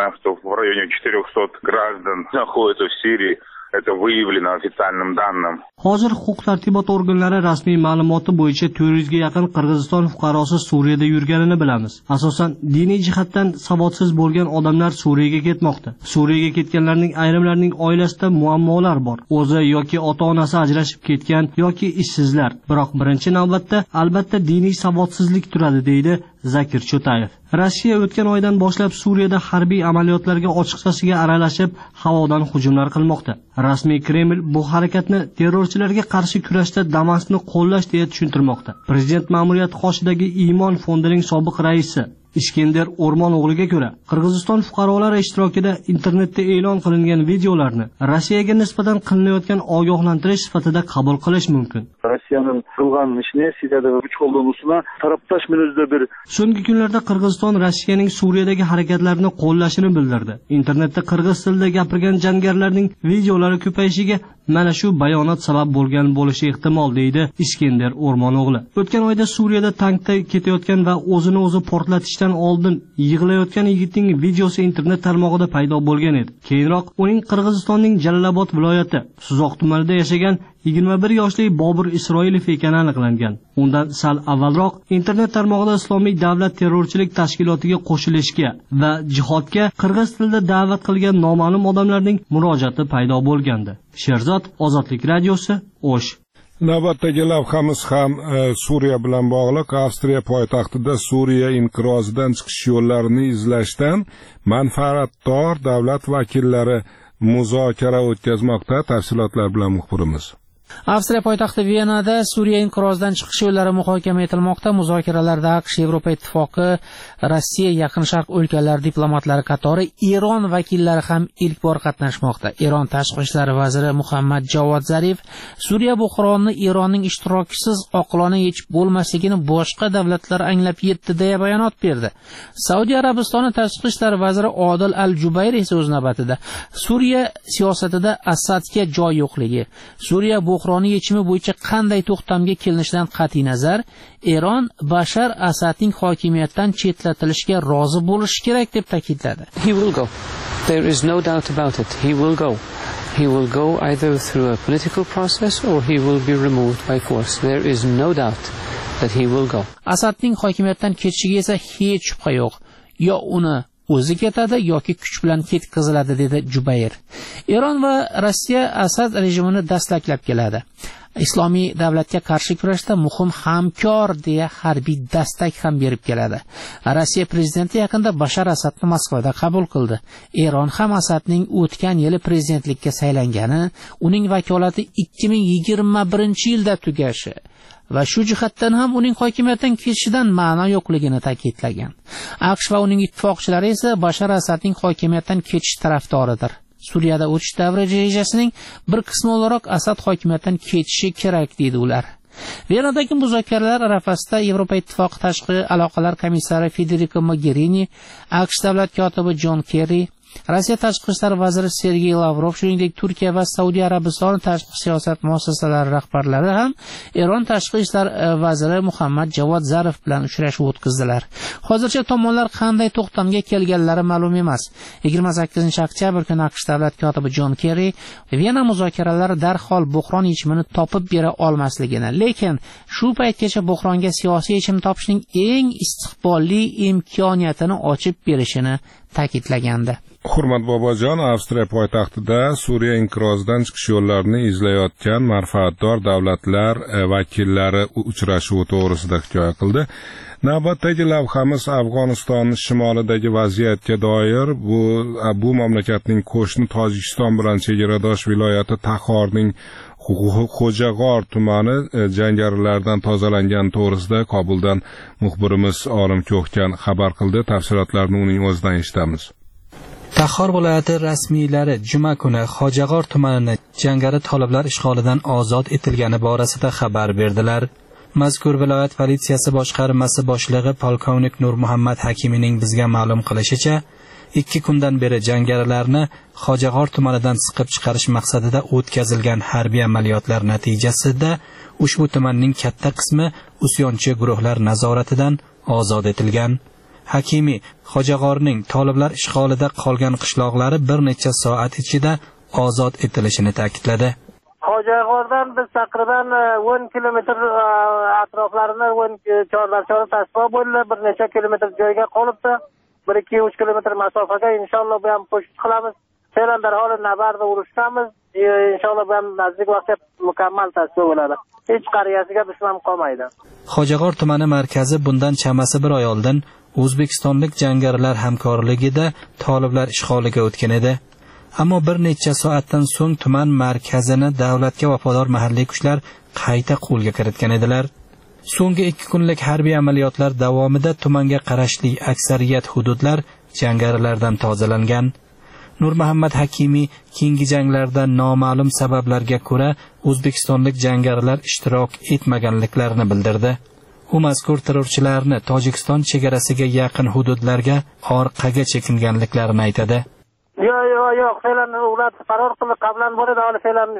В районе 400 граждан находятся в Сирии. Это выявлено официальным данным. Hozir huquq tartibot organlari rasmiy ma'lumoti bo'yicha 400 ga yaqin Qirg'iziston fuqarosi Suriyada yurganini bilamiz. Asosan diniy jihatdan savodsiz bo'lgan odamlar Suriyaga ketmoqda. Suriyaga ketganlarning ayrimlarining oilasida muammolar bor. O'zi yoki ota-onasi ajrashib ketgan yoki ishsizlar. Biroq birinchi navbatda albatta diniy savodsizlik turadi, deydi Zakir Cho'tayev. Rossiya o'tgan oydan boshlab Suriyada harbiy amaliyotlarga ochiqchasiga aralashib, havodan hujumlar qilmoqda. Rasmiy Kreml bu harakatni terrorchilarga qarshi kurashda Damashqni qo'llash deya tushuntirmoqda. Prezident ma'muriyati qoshidagi Iymon fondining sobiq raisi Iskender O'rmono'g'liga ko'ra, Qirg'iziston fuqarolari ishtirokida internetda e'lon qilingan videolarni Rossiyaga nisbatan qilinayotgan ogohlantirish sifatida qabul qilish mumkin. Rossiyaning qilgan ishini Suriyada kuch qo'llanuvchiga tarafdosh minuzda bir. So'nggi kunlarda Qirg'iziston Rossiyaning Suriyadagi harakatlarini qo'llashini bildirdi. Internetda qirg'iz tilida gapirgan jangarilarning videolari ko'payishiga mana shu bayonot sabab bo'lgan bo'lishi ehtimol, deydi Iskender O'rmono'g'li. O'tgan oyda Suriyada tankda ketayotgan va o'zini o'zi portlatishdan oldin yig'layotgan yigitning videosi internet tarmog'ida paydo bo'lgan edi. Keyinroq uning Qirg'izistonning Jalolobod viloyati Suzoq tumanida yashagan 21 yoshli Bobur Isroilov ekani aniqlangan. Undan sal avvalroq internet tarmog'ida Islomiy davlat terrorchilik tashkilotiga qo'shilishga va jihodga qirg'iz tilida da'vat qilgan noma'lum odamlarning murojaati paydo bo'lgandi. Sherzod, Ozodlik radiosi, O'sh. Navbatdagi lavhamiz ham Suriya bilan bog'liq. Avstriya poytaxtida Suriya inqirozidan chiqish yo'llarini izlashdan manfaatdor davlat vakillari muzokara o'tkazmoqda. Tafsilotlar bilan muxbirimiz. Avstriya poytaxti Venada Suriya inqirozidan chiqish yo'llari muhokama etilmoqda. Muzokaralarda AQSh, Yevropa Ittifoqi, Rossiya, Yaqin Sharq o'lkalari diplomatlari qatori Eron vakillari ham ilk bor qatnashmoqda. Eron tashqi ishlar vaziri Muhammad Javod Zarif Suriya buhronini Eronning ishtirokisiz oqilona yechib bo'lmasligini boshqa davlatlar anglab yetdi deya bayonot berdi. Saudiya Arabistoni tashqi ishlar vaziri Odil Al-Jubayr esa o'z navbatida Suriya siyosatida Asadga joy yo'qligi, Suriya buhroni yechimi bo'yicha qanday to'xtamga kelinishidan qat'iy nazar Eron Bashar Asadning hokimiyatdan chetlatilishiga rozi bo'lishi kerak deb ta'kidladi. He will go. There is no doubt about it. He will go. He will go either through a political process or he will be removed by force. There is no doubt that he will go. Asadning hokimiyatdan ketishiga esa hech shubha yo'q. Yo uni o'zi ketadi yoki kuch bilan ketkaziladi, dedi Jubayr. Eron va Rossiya Asad rejimini dastaklab keladi. Islomiy davlatga qarshi kurashda muhim hamkor deya harbiy dastak ham berib keladi. Rossiya prezidenti yaqinda Bashar Asadni Moskvada qabul qildi. Eron ham Asadning o'tgan yili prezidentlikka saylangani, uning vakolati 2021-yilda tugashi va shu jihatdan ham uning hokimiyatdan ketishidan ma'no yo'qligini ta'kidlagan. AQSh va uning ittifoqchilari esa Bashar Asadning hokimiyatdan ketish tarafdoridir. Suriyada o'tish davri rejasining bir qismi o'laroq Asad hokimiyatdan ketishi kerak deydi ular. Venadagi muzokaralar arafasida Yevropa Ittifoqi tashqi aloqalar komissari Federico Mogherini, AQSh davlat kotibi Jon Kerri, Rossiya tashqi ishlar vaziri Sergey Lavrov, shuningdek Turkiya va Saudiya Arabistoni tashqi siyosat muassasalari rahbarlari ham Eron tashqi ishlar vaziri Muhammad Javod Zarif bilan uchrashuv o'tkazdilar. Hozircha tomonlar qanday to'xtamga kelganlari ma'lum emas. 28-oktyabr kuni AQSh davlat kotibi Jon Kerri Vena muzokaralari darhol buhron yechimini topib bera olmasligini, lekin shu paytgacha buhronga siyosiy yechim topishning eng istiqbolli imkoniyatini ochib berishini ta'kidlagandi. Hurmat Bobojon, Avstriya poytaxtida Suriya inqirozidan chiqish yo'llarini izlayotgan manfaatdor davlatlar vakillari uchrashuvi to'g'risida hikoya qildi. Navbatdagi lavhamiz Afg'oniston shimolidagi vaziyatga doir. Bu mamlakatning qo'shni Tojikiston bilan chegaradosh viloyati Taxorning Xo'jag'or tumani jangarilardan tozalangan to'g'risida Kobuldan muxbirimiz Olim Ko'hkan xabar qildi. Tafsilotlarni uning o'zidan eshitamiz. Taxor viloyati rasmiylari juma kuni Xo'jag'or tumanini jangari toliblar ishg'olidan ozod etilgani borasida xabar berdilar. Mazkur viloyat politsiyasi boshqarmasi boshlig'i polkovnik Nur Muhammad Hakimining bizga ma'lum qilishicha, 2 kundan beri jangarilarni Xo'jag'or tumanidan siqib chiqarish maqsadida o'tkazilgan harbiy amaliyotlar natijasida ushbu tumanning katta qismi usyonchi guruhlar nazoratidan ozod etilgan. Hakimi Xo'jag'orning toliblar ishg'olida qolgan qishloqlari bir necha soat ichida ozod etilishini ta'kidladi. Xo'jag'ordan biz taqriban 10 kilometr atroflarini 10 chorlab tasbih bo'ldi, bir necha kilometr joyga qolibdi. 1-2-3 kilometr masofaga inshaalloh bu ham qo'shib qilamiz. Selandar holi nabarda urishdamiz. Inshaalloh bu ham nazik vaqtda mukammal tasbih bo'ladi. Hech qariyasiga dushman qolmaydi. Xo'jag'or tumani markazi bundan chamasi bir oy oldin O'zbekistonlik jangarilar hamkorligida toliblar ishg'oliga o'tgan edi. Ammo bir necha soatdan so'ng tuman markazini davlatga vafodor mahalliy kuchlar qayta qo'lga kiritgan edilar. So'nggi 2 kunlik harbiy amaliyotlar davomida tumanga qarashli aksariyat hududlar jangarilardan tozalangan. Nur Muhammad Hakimi keyingi janglarda noma'lum sabablarga ko'ra o'zbekistonlik jangarilar ishtirok etmaganliklarini bildirdi. U mazkur terrorchilarni Tojikiston chegarasiga yaqin hududlarga orqaga chekinganliklarini aytadi. Yo'q, falan ular qaror qildi, qablan bo'ladi, hali falan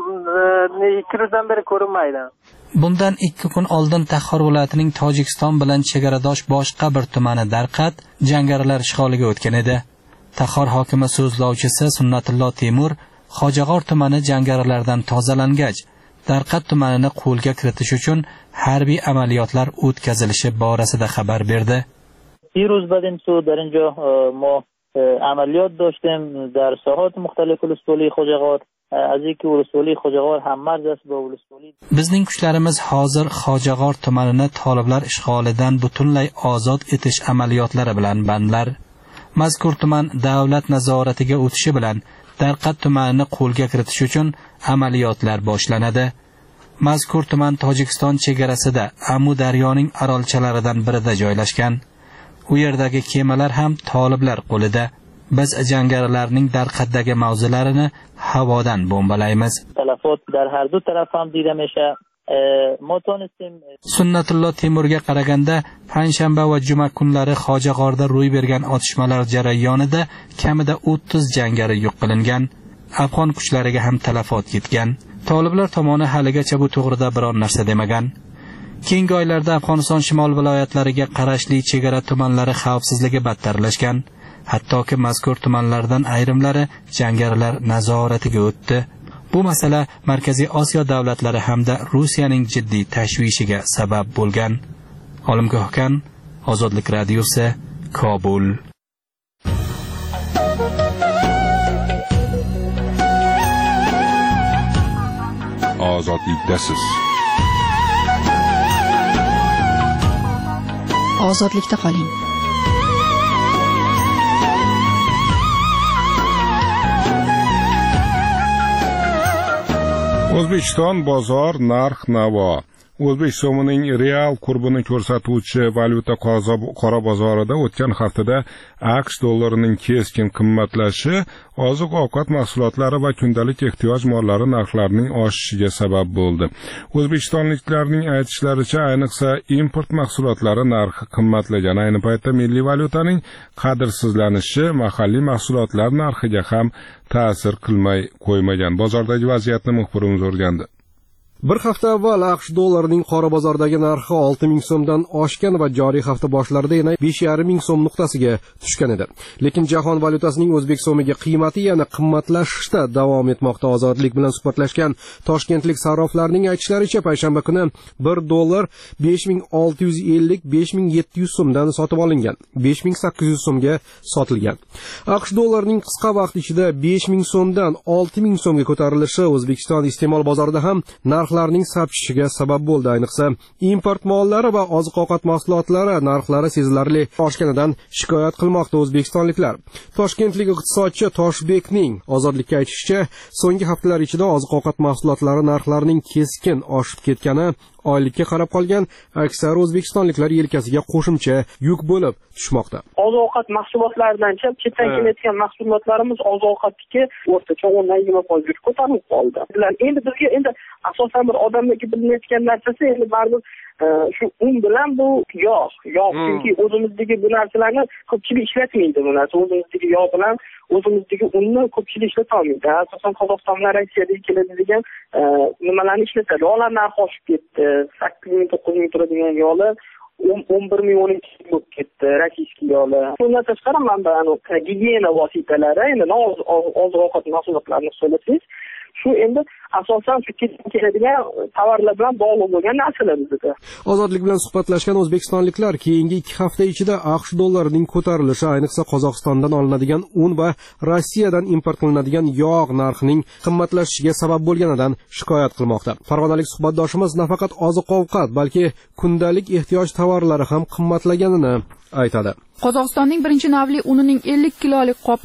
2 kundan beri ko'rinmaydi. Bundan 2 kun oldin Taxor viloyatining Tojikiston bilan chegaradosh boshqa bir tumani Darqat jangarilar ishg'oliga o'tgan edi. Taxor hokimi so'zlovchisi Sunnatullo Temur Xo'jag'or tumani jangarilardan tozalangach, Darqat tumanini qo'lga kiritish uchun harbiy amaliyotlar o'tkazilishi borasida xabar berdi. دیروز بعدیم تو در اینجا ما عملیات داشتیم در ساحات مختلف ولسوالی خوجغار از اینکه ولسوالی خوجغار هم مرز است با ولسوالی. Bizning kuchlarimiz hozir Xo'jag'or tumanini toliblar ishg'olidan butunlay ozod etish amaliyotlari bilan bandlar. Mazkur tuman davlat nazoratiga o'tishi bilan Darqat tumanini qo'lga kiritish uchun amaliyotlar boshlanadi. Mazkur tuman Tojikiston chegarasida Amu daryoning orolchalaridan birida joylashgan. U yerdagi kemalar ham toliblar qo'lida. Biz jangarilarning Darqatdagi mavzularini havodan bombalaymiz. Talafot dar har du taraf ham دیده میشه. Sunnatulloh Temurga qaraganda panshanba va juma kunlari Xo'jag'orda ro'y bergan otishmalar jarayonida kamida 30 jangari yo'q qilingan. Afg'on kuchlariga ham talafot yetgan. Toliblar tomoni haligacha bu to'g'rida biror narsa demagan. Keyingi oylarda Afg'oniston shimol viloyatlariga qarashli chegara tumanlari xavfsizligi battarlashgan. Hattoki mazkur tumanlardan ayrimlari jangarilar nazoratiga o'tdi. Bu masala Markaziy Osiyo davlatlari hamda Rossiyaning jiddiy tashvishiga sabab bo'lgan. Olimgohkan, Ozodlik radiosi, Kobul. Ozodlikdasiz. Ozodlikda qoling. O'zbekiston bozor narx-navo. O'zbek so'mining real kursini ko'rsatuvchi valyuta qora bozorida o'tgan haftada AQSh dollarining keskin qimmatlashi oziq-ovqat mahsulotlari va kundalik ehtiyoj mollari narxlarining oshishiga sabab bo'ldi. O'zbekistonliklarning aytishlaricha, ayniqsa import mahsulotlari narxi qimmatlagan. Ayni paytda milliy valyutaning qadrsizlanishi mahalliy mahsulotlar narxiga ham ta'sir qilmay qo'ymagan. Bozordagi vaziyatni muxbirimiz o'rgandi. Bir hafta avval AQSh dollarining qora bozordagi narxi 6000 so'mdan oshgan va joriy hafta boshlarida yana 5500 so'm nuqtasiga tushgan edi. Lekin jahon valyutasining o'zbek so'miga qiymati yana qimmatlashishda davom etmoqda. Ozodlik bilan suhbatlashgan toshkentlik sarroflarning aytishlaricha, payshanba kuni 1 dollar 5650-5700 so'mdan sotib olingan, 5800 so'mga sotilgan. AQSh dollarining qisqa vaqt ichida 5000 so'mdan 6000 so'mga ko'tarilishi O'zbekiston iste'mol bozorida ham narxlarning sapchishiga sabab bo'ldi. Ayniqsa import mollari va oziq-ovqat mahsulotlari narxlari sezilarli oshganidan shikoyat qilmoqda o'zbekistonliklar. Toshkentlik iqtisodchi Toshbekning Ozodlikka aytishicha, so'nggi haftalar ichida oziq-ovqat mahsulotlari narxlarining keskin oshib ketgani oylikka qarab qolgan aksar o'zbekistonliklar yelkasiga qo'shimcha yuk bo'lib tushmoqda. Oziq-ovqat mahsulotlaridan chetdan kelayotgan mahsulotlarimiz oziq-ovqatga o'rtacha 10-20% yuk ko'tarilib qoldi. Endi bizga asosan bir odamdagi bilinayotgan narsasi endi baribir shu un bilan bu yog'. Chunki o'zimizdagi bu narsalarni ko'pchilik ishlatmaydi. Bu narsa o'zimizdagi yog' bilan o'zimizdagi unni ko'pchilik ishlatolmaydi. Asosan Qozog'istondan Rossiyadan keladigan nimalarni ishlatadi. Yog'lar narxi oshib ketdi. 8000-9000 turadigan yog'lar 11000-12000 bo'lib ketdi, rossiyskiy yog'lar. Bundan tashqari mana gigiyena vositalari, endi oziq-ovqat mahsulotlarini hisoblasangiz, shu endi asosan shu keladigan tovarlar bilan bog'liq bo'lgan narsalar bizda. Ozodlik bilan suhbatlashgan o'zbekistonliklar keyingi 2 hafta ichida AQSh dollarining ko'tarilishi, ayniqsa Qozog'istondan olinadigan un va Rossiyadan import qilinadigan yog' narxining qimmatlashishiga sabab bo'lganidan shikoyat qilmoqda. Farg'onalik suhbatdoshimiz nafaqat oziq-ovqat, balki kundalik ehtiyoj tovarlari ham qimmatlaganini aytadi. Qozog'istonning birinchi navli unining 50 kilolik qopi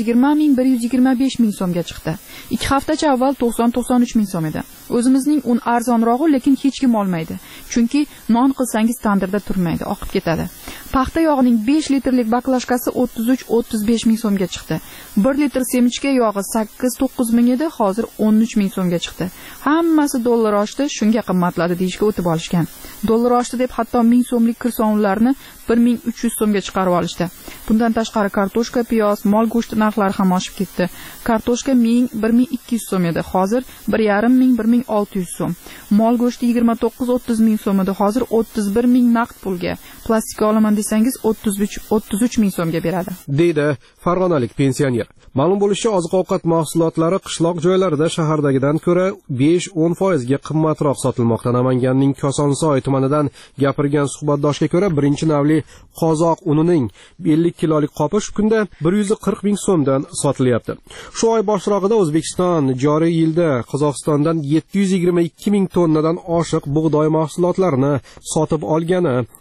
120 ming so'mga chiqdi. 2 haftacha avval 90-93 ming so'm edi. O'zimizning un arzonrog'i, lekin hech kim olmaydi. Chunki non qilsangiz tandirda turmaydi, oqib ketadi. Paxta yog'ining 5 litrlik baklashkasi 33-35 ming so'mga chiqdi. 1 litr semichka yog'i 8-9 ming edi, hozir 13 ming so'mga chiqdi. Hammasi dollar oshdi, shunga qimmatladi deyishga o'tib olishgan. Dollar oshdi deb hatto 1000 so'mlik kirsonlarni 1300 so'mga chiqarib olishdi. Bundan tashqari kartoshka, piyoz, mol go'shti narxlari ham oshib ketdi. Kartoshka 1000-1200 so'm edi, hozir 1500-1600 so'm. Mol go'shti 29-30 ming so'm edi, hozir 31 ming naqd pulga. Plastik olaman desangiz 33 ming so'mga beradi, deydi farg'onalik pensioner. Ma'lum bo'lishicha, oziq-ovqat mahsulotlari qishloq joylarida shahardagidan ko'ra 5-10% ga qimmatroq sotilmoqda. Namanganning Kosonsoy tumanidan gapirgan suhbatdoshga ko'ra, birinchi navli qozoq unining 50 kilolik qopi shu kunda 140 ming so'mdan sotilyapti. Shu oy boshrog'ida O'zbekiston joriy yilda Qozog'istondan 722 ming tonnadan oshiq bug'doy mahsulotlarini sotib olgani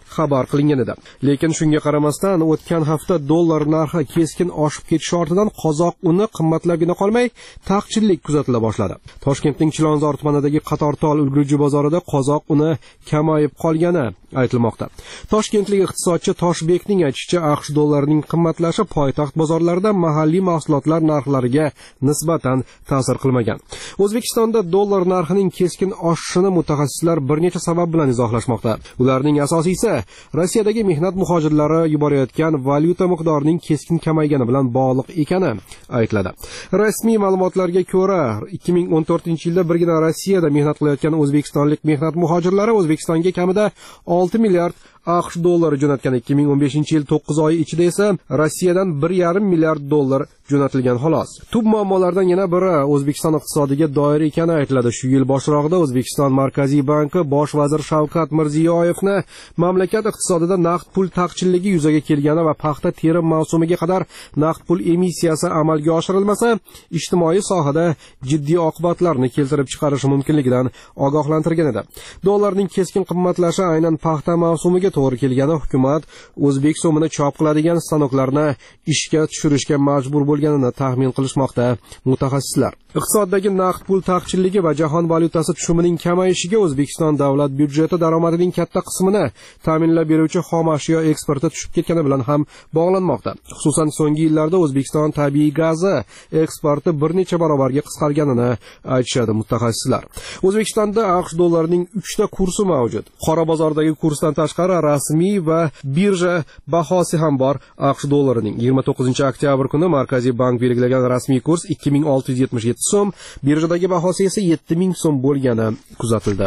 xabar qilingan edi. Lekin shunga qaramasdan o'tgan hafta dollar narxi keskin oshib ketishi ortidan qozoq uni qimmatlagina qolmay, taqchillik kuzatila boshladi. Toshkentning Chilonzor tumanidagi Qatortol ulgurji bozorida qozoq uni kamayib qolgani aytilmoqda. Toshkentlik iqtisodchi Toshbekning aytishicha, AQSh dollarining qimmatlashi poytaxt bozorlarida mahalliy mahsulotlar narxlariga nisbatan ta'sir qilmagan. O'zbekistonda dollar narxining keskin oshishini mutaxassislar bir necha sabab bilan izohlashmoqda. Ularning asosiysi Rossiyadagi mehnat muhojirlari yuborayotgan valyuta miqdorining keskin kamaygani bilan bog'liq ekani aytiladi. Rasmiy ma'lumotlarga ko'ra, 2014-yilda birgina Rossiyada mehnat qilayotgan o'zbekistonlik mehnat muhojirlari O'zbekistonga kamida 6 milliard AQSh dollari jo'natgan. 2015-yil 9 oy ichida esa Rossiyadan 1,5 milliard dollar jo'natilgan xolos. Tub muammolardan yana biri O'zbekiston iqtisodiga doir ekani aytiladi. Shu yil boshrog'ida O'zbekiston Markaziy banki bosh vazir Shavkat Mirziyoyevni mamlakat iqtisodida naqd pul taqchilligi yuzaga kelgani va paxta terim mavsumiga qadar naqd pul emissiyasi amalga oshirilmasa, ijtimoiy sohada jiddiy oqibatlarni keltirib chiqarishi mumkinligidan ogohlantirgan edi. Dollarning keskin qimmatlashi aynan paxta mavsumiga to'g'ri kelgani hukumat o'zbek so'mini chop qiladigan stanoklarni ishga tushirishga majbur bo'lganini taxmin qilishmoqda mutaxassislar. Iqtisoddagi naqd pul taqchilligi va jahon valyutasi tushumining kamayishiga O'zbekiston davlat byudjeti daromadining katta qismini ta'minlab beruvchi xom ashyo eksporti tushib ketgani bilan ham bog'lanmoqda. Xususan so'nggi yillarda O'zbekiston tabiiy gazi eksporti bir necha barobarga qisqarganini aytishadi mutaxassislar. O'zbekistonda AQSh dollarining 3 ta kursi mavjud. Qora bozordagi kursdan tashqari rasmiy va birja bahosi ham bor. AQSh dollarining 29-oktyabr kuni Markaziy bank belgilagan rasmiy kurs 2677 so'm, birjadagi bahosi esa 7000 so'm bo'lgani kuzatildi.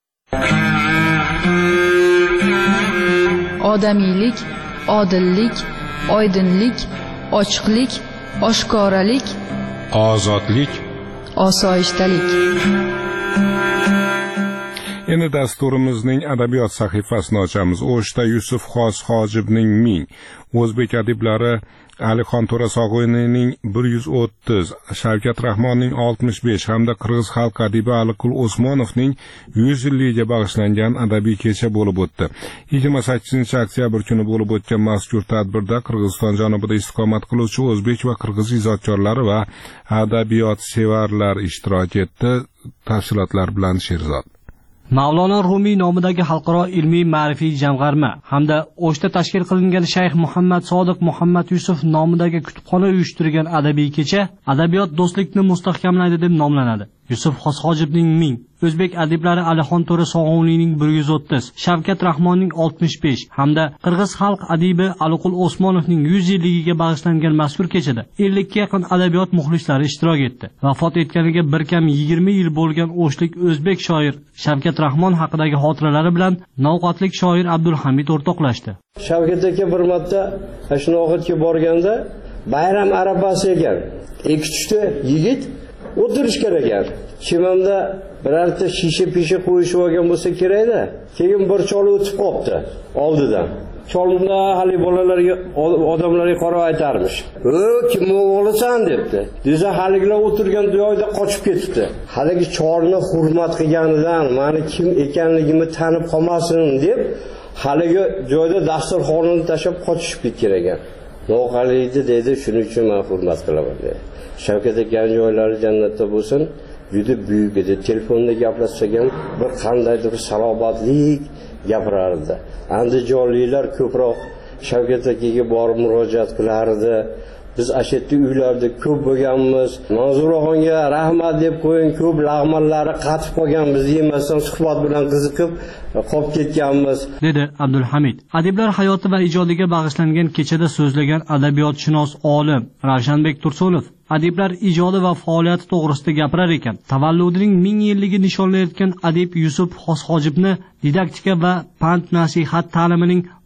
Odamiylik, odillik, oydinlik, ochiqlik, oshkoralik, ozodlik, osoyishtalik. Endi dasturimizning adabiyot sahifasini ochamiz. O'shda Yusuf Xos Hojibning 1000, o'zbek adiblari Alixon To'rasog'iyning 130, Shavkat Rahmonning 65 hamda qirg'iz xalq adibi Aliqul Osmonovning 100 yilligiga bag'ishlangan adabiy kecha bo'lib o'tdi. 28-oktyabr kuni bo'lib o'tgan mazkur tadbirda Qirg'iziston janubida istiqomat qiluvchi o'zbek va qirg'iz ijodkorlari va adabiyot sevarlar ishtirok etdi. Tafsilotlar bilan Sherzod. Mavlono Rumiy nomidagi xalqaro ilmiy ma'rifiy jamg'arma hamda O'shda tashkil qilingan Shayx Muhammad Sodiq Muhammad Yusuf nomidagi kutubxona uyushtirgan adabiy kecha adabiyot do'stlikni mustahkamlaydi deb nomlanadi. Yusuf Xos Hojibning 1000, o'zbek adiblari Alixon To'rasog'iyning 130, Shavkat Rahmonning 65 hamda qirg'iz xalq adibi Aliqul Osmonovning 100 yilligiga bag'ishlangan mazkur kechada 50 ga yaqin adabiyot muxlislari ishtirok etdi. Vafot etganiga bir kam 20 yil bo'lgan o'shlik o'zbek shoir Shavkat Rahmon haqidagi xotiralari bilan navqatlik shoir Abdulhamid o'rtoqlashdi. Shavkat aka bir marta shu noqatga borganda bayram arafasi ekan. Ikkita yigit o'tirish kerak ekan. Chimamda birorta shisha qo'yishib olgan bo'lsa kerak-da. Keyin bir chol o'tib qopti oldidan. Cholda hali bolalarga odamlarga qarab aytarmish. Kim o'g'lisan debdi. Desa haligilar o'tirgan joyda qochib ketibdi. Haligi cholni hurmat qilganidan meni kim ekanligimni tanib qolmasin deb haligi joyda dasturxonini tashlab qochib ketgan ekan. Noqalaydi dedi, shuning uchun men hurmat qilaman dedi. Shavkat akaning joylari jannatda bo'lsin. Juda buyuk edi. Telefonda gaplashsak ham bir qandaydir bir salobatlik gapirardi. Andijonliklar ko'proq Shavkat akaga borib murojaat qilardi. Biz ashaddiy uylarda ko'p bo'lganmiz. Manzuraxonga rahmat deb qo'ying, ko'p lag'monlari qatib qolganmiz demasdan suhbat bilan qiziqib qolib ketganmiz, dedi Abdulhamid. Adiblar hayoti va ijodiga bag'ishlangan kechada so'zlagan adabiyotshunos olim Ravshanbek Tursunov adiblar ijodi va faoliyati to'g'risida gapirar ekan. Tavalludining 1000 yilligini nishonlayotgan adib Yusuf Xos Hojibni didaktika va pand nasihat ta'limining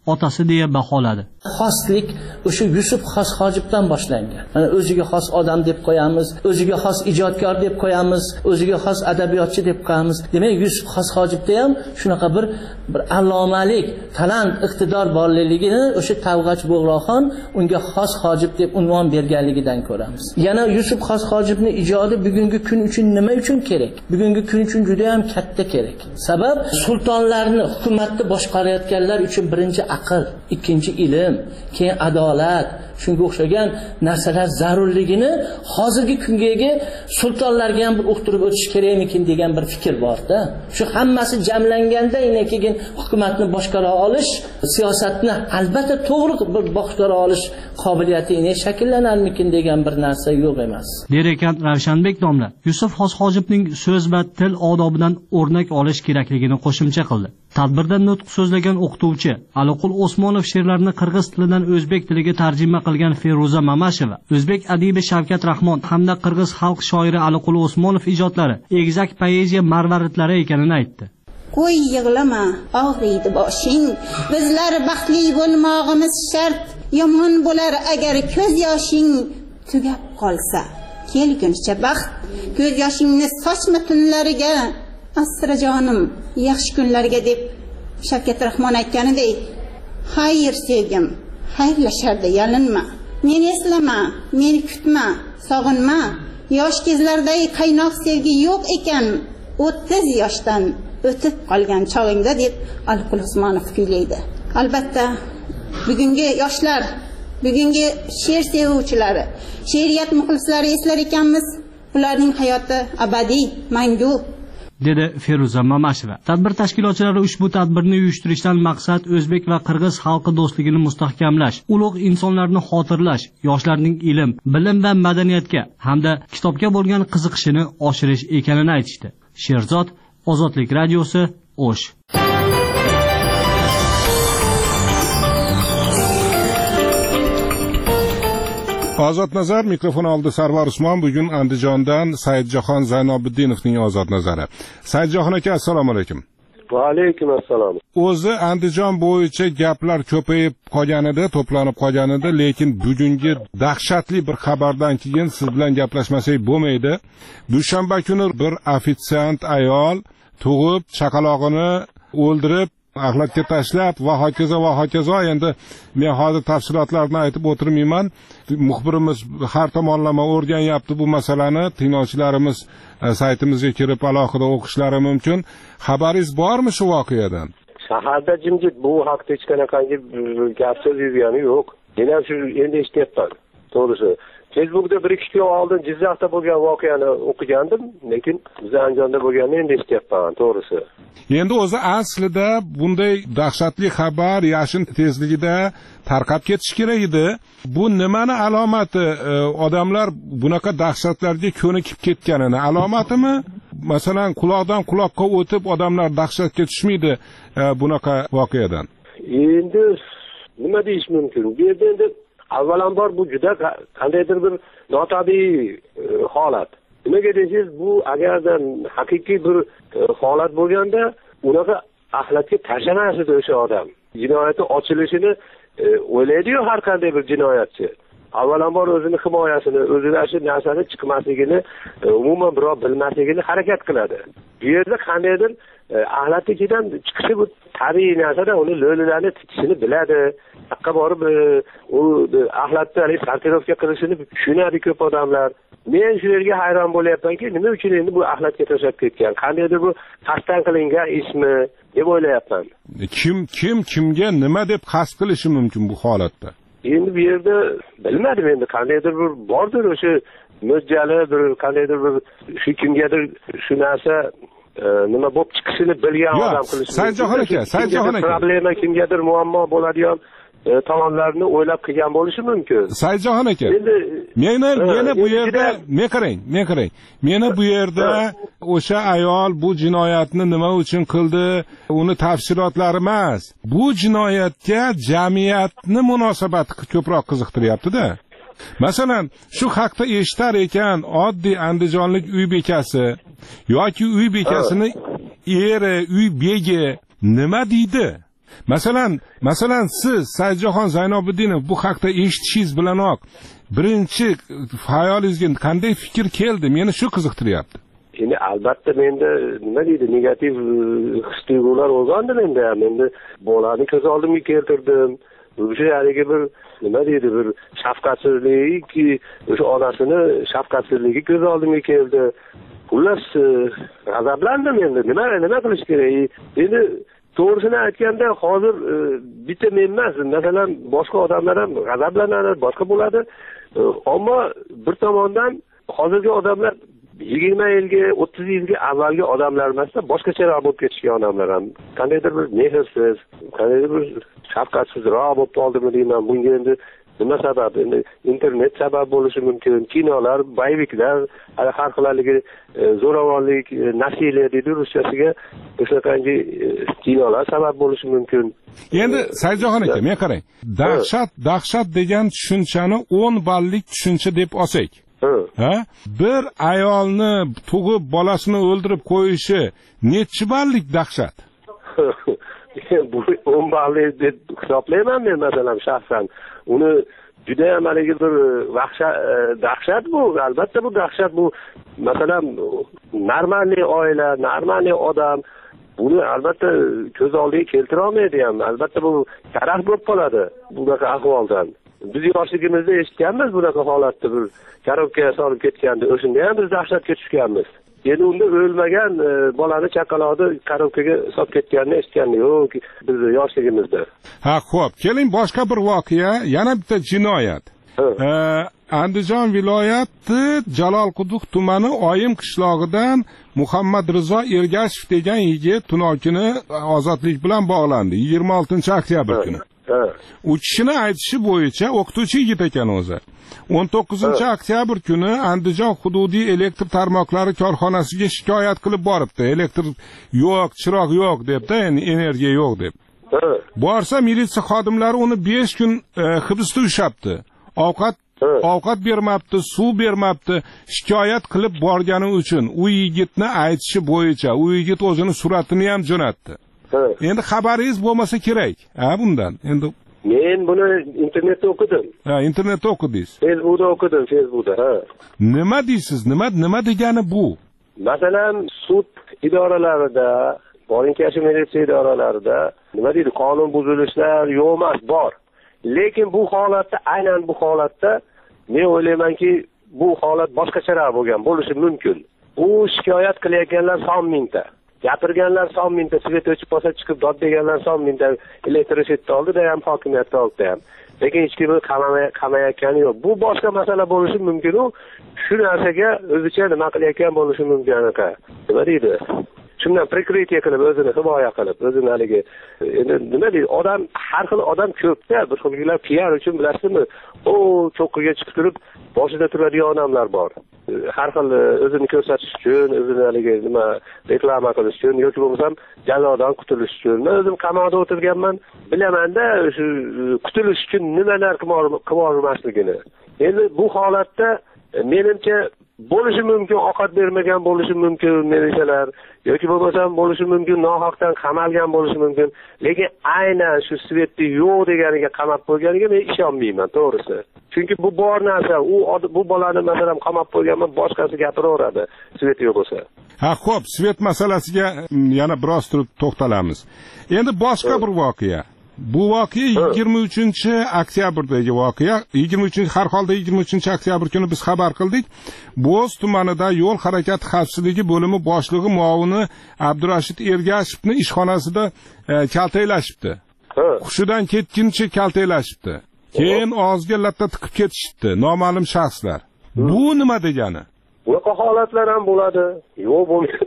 otasi deya baholadi. Xoslik o'sha Yusuf Xos Hojibdan boshlangan. Mana o'ziga xos odam deb qo'yamiz, o'ziga xos ijodkor deb qo'yamiz, o'ziga xos adabiyotchi deb qo'yamiz. Demak, Yusuf Xos Hojibda ham shunaqa bir allomalik, talant, iqtidor borligini o'sha Tavg'ach Bo'g'roxon unga Xos Hojib deb unvon berganligidan ko'ramiz. Yana Yusuf Xos Hojibning ijodi bugungi kun uchun nima uchun kerak? Bugungi kun uchun juda ham katta kerak. Sabab sultonlarni, hukumatni boshqarayotganlar uchun birinchi aql, ikkinchi ilm, keyin adolat, shunga o'xshagan narsalar zarurligini hozirgi kungi sultonlarga ham bir uqtirib o'tish kerakmikin degan bir fikr bor-da. Shu hammasi jamlanganda keyin hukumatni boshqara olish, siyosatni albatta to'g'ri bir boshqara olish qobiliyati shakllanarmikin degan bir narsa yo'q emas. Der ekan Ravshanbek domla. Yusuf Xos Hojibning so'z va til odobidan o'rnak olish kerakligini qo'shimcha qildi. Tadbirda nutq so'zlagan o'qituvchi Aliqul Osmonov she'rlarini qirg'iz tilidan o'zbek tiliga tarjima qilgan Feruza Mamasheva, o'zbek adibi Shavkat Rahmon hamda qirg'iz xalq shoiri Aliqul Osmonov ijodlari egizak poeziya marvaritlari ekanini aytdi. Qo'y yig'lama, og'riydi boshing. Bizlar baxtli bo'lmog'imiz shart. Yomon bo'lar agar ko'z yoshing tugab qolsa. Kelguncha baxt, ko'z yoshingni sochma tunlariga. Asra jonim, yaxshi kunlarga deb Shavkat Rahmon aytganidek, xayr sevgim, xayrlasharda yalinma. Meni eslama, meni kutma, sog'inma. Yosh kezlardagi qaynoq sevgi yo'q ekan, 30 yoshdan o'tib qolgan chog'ingda deb Aliqul Osmonov kuylaydi. Albatta, bugungi yoshlar, bugungi she'r sevuvchilari, she'riyat muxlislari eslar ekanmiz, ularning hayoti abadiy, mangu, dedi Feruza Mamasheva. Tadbir tashkilotchilari ushbu tadbirni uyushtirishdan maqsad o'zbek va qirg'iz xalqi do'stligini mustahkamlash, ulug' insonlarni xotirlash, yoshlarning ilm, bilim va madaniyatga hamda kitobga bo'lgan qiziqishini oshirish ekanini aytishdi. Sherzod, Ozodlik radiosi, O'sh. Ozod nazar mikrofon oldi Sarvar Usmon. Bugun Andijondan Saidjahon Zaynobiddinovning ozod nazari. Saidjahon aka, assalomu alaykum. Va alaykum assalom. O'zi Andijon bo'yicha gaplar ko'payib qolganida, to'planib qolganida, lekin bugungi dahshatli bir xabardan keyin siz bilan gaplashmasak bo'lmaydi. Dushanba kuni bir ofitsiant ayol tug'ib, chaqalog'ini o'ldirib, axlatga tashlab va hokazo. Endi men hozir tafsilotlarni aytib o'tirmayman. Muxbirimiz har tomonlama o'rganyapti bu masalani. Tinglovchilarimiz saytimizga kirib alohida o'qishlari mumkin. Xabaringiz bormi shu voqeadan? Shaharda jimjit, bu haqda hech qanaqangi gap so'z yurgani yo'q. Men ham shu endi eshityapman. To'g'risi, Facebookda 1-2 kun oldin Jizzaxda bo'lgan voqeani o'qigandim, lekin Andijonda bo'lganini endi eshityapman, to'g'risi. Endi o'zi aslida bunday dahshatli xabar yashin tezligida tarqab ketish kerak edi. Bu nimani alomati? Odamlar bunaqa dahshatlarga ko'nikib ketganini alomatimi? Masalan, quloqdan quloqqa o'tib odamlar dahshatga tushmaydi bunaqa voqeadan. Endi nima deyish mumkin? Bu yerda endi avvalambor bu juda qandaydir bir notabiiy holat. Nimaga desangiz, bu agardan haqiqiy bir holat bo'lganda, unaqa axlatga tashlamas edi o'sha odam. Jinoyatni ochilishini o'ylaydi-yu har qanday bir jinoyatchi. Avvalambor o'zini himoyasini, o'zidan shu narsani chiqmasligini, umuman birov bilmasligini harakat qiladi. Bu yerda qandaydir axlatligidan chiqishi bu tabiiy narsada, uni lo'lilarni titishini biladi. Haqqa borib u axlatni sortirovka qilishini tushunadi ko'p odamlar. Men shu yerga hayron bo'lyapmanki, nima uchun endi bu axlatga tashlab ketgan? Qandaydir bu qasddan qilingan ishmi deb o'ylayapman. Kimga nima deb qasd qilishi mumkin bu holatda? Endi bu yerda bilmadim, endi qandaydir bir bordir o'sha mo'ljali bir qandaydir bir shu kimgadir shu narsa nima bo'lib chiqishini bilgan odam qilishi. Saidjahon aka, problema kimgadir muammo bo'ladigan tomonlarni o'ylab qilgan bo'lishi mumkin. Saidjahon aka, meni bu yerda men qarang. Meni bu yerda o'sha ayol bu jinoyatni nima uchun qildi, uni tafsilotlari emas. Bu jinoyatga jamiyatni munosabati ko'proq qiziqtiryapti-da. Masalan, shu haqda eshitar ekan oddiy andijonlik uy bekasi yoki uy bekasini eri, uy begi nima deydi? Masalan siz Saidjahon Zaynobiddinov bu haqda eshitishingiz bilanoq birinchi xayolingizga qanday fikr keldi? Meni shu qiziqtiryapti. Endi albatta menda nima deydi, negativ his-tuyg'ular bo'lgandi menda. Endi bolani ko'z oldimga keltirdim. O'sha haligi bir nima deydi, bir shafqatsizlikki, o'sha onasini shafqatsizligi ko'z oldimga keldi. Xullas g'azablandim endi. Nima qilish kerak? Endi to'g'risini aytganda hozir bitta men emas, masalan boshqa odamlar ham g'azablanadi, boshqa bo'ladi. Ammo bir tomondan hozirgi odamlar 20 yilga, 30 yilga avvalgi odamlar emasda, boshqacharoq bo'lib ketishgan odamlar ham qandaydir bir mehrsiz, qandaydir bir shafqatsizroq bo'lib qoldimi deyman. Bunga endi nima sabab? Endi internet sabab bo'lishi mumkin. Kinolar, bayviklar, har xilligi zo'ravonlik, nasiliya deydi ruschasiga, o'shaqangi kinolar sabab bo'lishi mumkin. Endi Saidjahon aka, men qarang. Dahshat degan tushunchani 10 ballik tushuncha deb olsak. Ha? Bir ayolni tug'ib bolasini o'ldirib qo'yishi nechi ballik dahshat? Bu 10 ballik deb hisoblayman men masalan shaxsan. Uni juda ham haligi bir dahshat bu. Albatta bu dahshat bu. Masalan, normalniy oila, normalniy odam buni albatta ko'z oldiga keltira olmaydi ham. Albatta bu karaxt bo'lib qoladi bunaqa ahvoldan. Biz yoshligimizda eshitganmiz bunaqa holatni, bir karobkaga solib ketganda, o'shanda ham biz dahshatga tushganmiz. Endi unda o'lmagan bolani chaqaloqni karobkaga solib ketganini eshitgandik yo'q biz yoshligimizda. Ha, xo'p, keling boshqa bir voqea, yana bitta jinoyat. Andijon viloyati Jalolquduq tumani Oyim qishlog'idan Muhammad Rizo Ergashev degan yigit tunokini ozodlik bilan bog'landi 26-oktyabr kuni. U kishini aytishi bo'yicha o'qituvchi yigit ekan o'zi. 19-oktyabr kuni Andijon hududiy elektr tarmoqlari korxonasiga shikoyat qilib boribdi. Elektr yo'q, chiroq yo'q debdi, ya'ni energiya yo'q deb. Borsa militsiya xodimlari uni 5 kun hibsda ushlabdi. Ovqat bermabdi, suv bermabdi. Shikoyat qilib borgani uchun u yigitni aytishi bo'yicha u yigit o'zini suratini ham jo'natdi. Endi xabaringiz bo'lmasa kerak. Bundan. Endi men buni internetda o'qidim. Internetda o'qidingiz. Facebookda o'qidim, Facebookda. Nima deysiz? Nima degani bu? Masalan, sud idoralarida, borinkashi militsiya idoralarida nima deydi, qonun buzilishlar yo'q emas, bor. Lekin bu holatda, aynan bu holatda men o'ylaymanki, bu holat boshqacharoq bo'lgan bo'lishi mumkin. Bu shikoyat qilayotganlar son mingta. Gapirganlar son mingta, svet o'chib qolsa chiqib dod deganlar son mingta, elektricitni oldida ham, hokimiyatda oldida ham. Lekin hech kim qamayotgani yo'q. Bu boshqa masala bo'lishi mumkin. U shu narsaga o'zicha nima qilayotgan bo'lishi mumkin. Nima deydi? Shundan prikritya qilib, o'zini himoya qilib, o'zini haligi endi nima deydi? Odam, har xil odam ko'pda, bir xilgilar PR uchun bilasizmi? Cho'qqiga chiqib turib, boshida turadigan odamlar bor. Har xil o'zini ko'rsatish uchun, o'zini haligi nima reklama qilish uchun yoki bo'lmasam jazodan qutulish uchun. Men o'zim qamoqda o'tirganman, bilamanda shu qutulish uchun nimalar qilib olmasligini. Endi bu holatda menimcha bo'lishi mumkin, ovqat bermagan bo'lishi mumkin militsiyalar yoki bo'lmasam bo'lishi mumkin, nohaqdan qamalgan bo'lishi mumkin. Lekin aynan shu svetni yo'q deganiga qamab qo'yganiga men ishonmayman, to'g'risi. Chunki bu bor narsa, bu bolani masalan qamab qo'yganman, boshqasi gapiraveradi, svet yo'q bo'lsa. Ha, xo'p, svet masalasiga yana biroz turib to'xtalamiz. Endi boshqa bir voqea. Bu voqea 23-oktyabrdagi voqea. 23 har holda 23-oktyabr kuni biz xabar qildik. Bo'z tumanida yo'l harakati xavfsizligi bo'limi boshlig'i muovini Abdurashid Ergashevni ishxonasida kaltaklashibdi. Hushidan ketguncha kaltaklashibdi. Keyin og'ziga latta tiqib ketishdi noma'lum shaxslar. Bu nima degani? Bunaqa holatlar ham bo'ladi. Yo'q bo'lmaydi.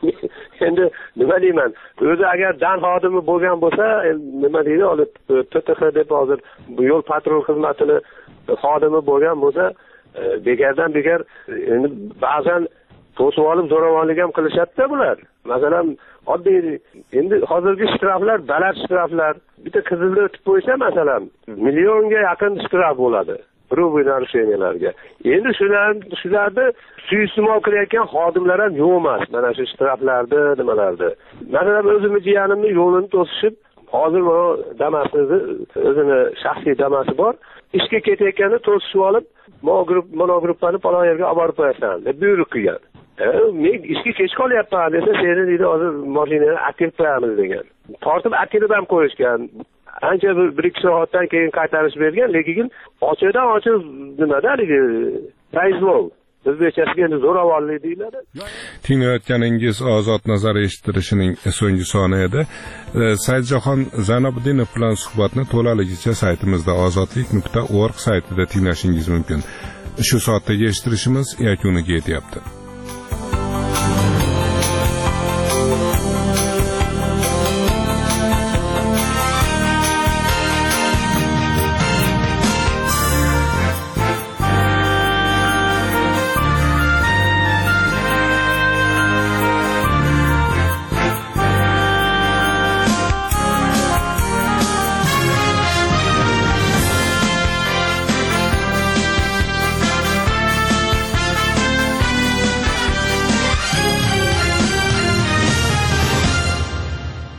Endi nima deyman? O'zi agar dan xodimi bo'lgan bo'lsa, nima deydi, olib TTX deb hozir bu yo'l patrul xizmatini xodimi bo'lgan bo'lsa, begardan bekar endi ba'zan to'sib olib zo'ravonlik ham qilishadi-da bular. Masalan, oddiy endi hozirgi shtraflar, baland shtraflar, bitta qizilni o'tib qo'ysa, masalan, millionga yaqin shtraf bo'ladi. Rubiy narushenyalarga. Endi shularni suiiste'mol qilayotgan xodimlar ham yo'q emas. Mana shu shtraflarda, nimalarda. Masalan, o'zimni jiyanimni yo'lini to'sishib, hozir mana damasni o'zini shaxsiy damasi bor, ishga ketayotganda to'sib olib monogruppani palon yerga olib borib qo'yasan deb buyruq qilgan. Men ishga kech qolyapman desa, seni deydi hozir mashinani aktiv qo'yamiz degan. Tortib aktivib ham qo'yishgan. Ancha bir 2 soatdan keyin qaytarish bergan, lekin ochiqdan ochiq nimada haligi Tayzlov o'zbekchasiga endi zo'ravonlik deyiladi. Tinglayotganingiz Ozod nazar eshittirishining so'nggi soni edi. Saidjahon Zaynobiddinov bilan suhbatni to'laligicha saytimizda ozodlik.org saytida tinglashingiz mumkin. Shu soatdagi eshittirishimiz yakuniga yetyapti.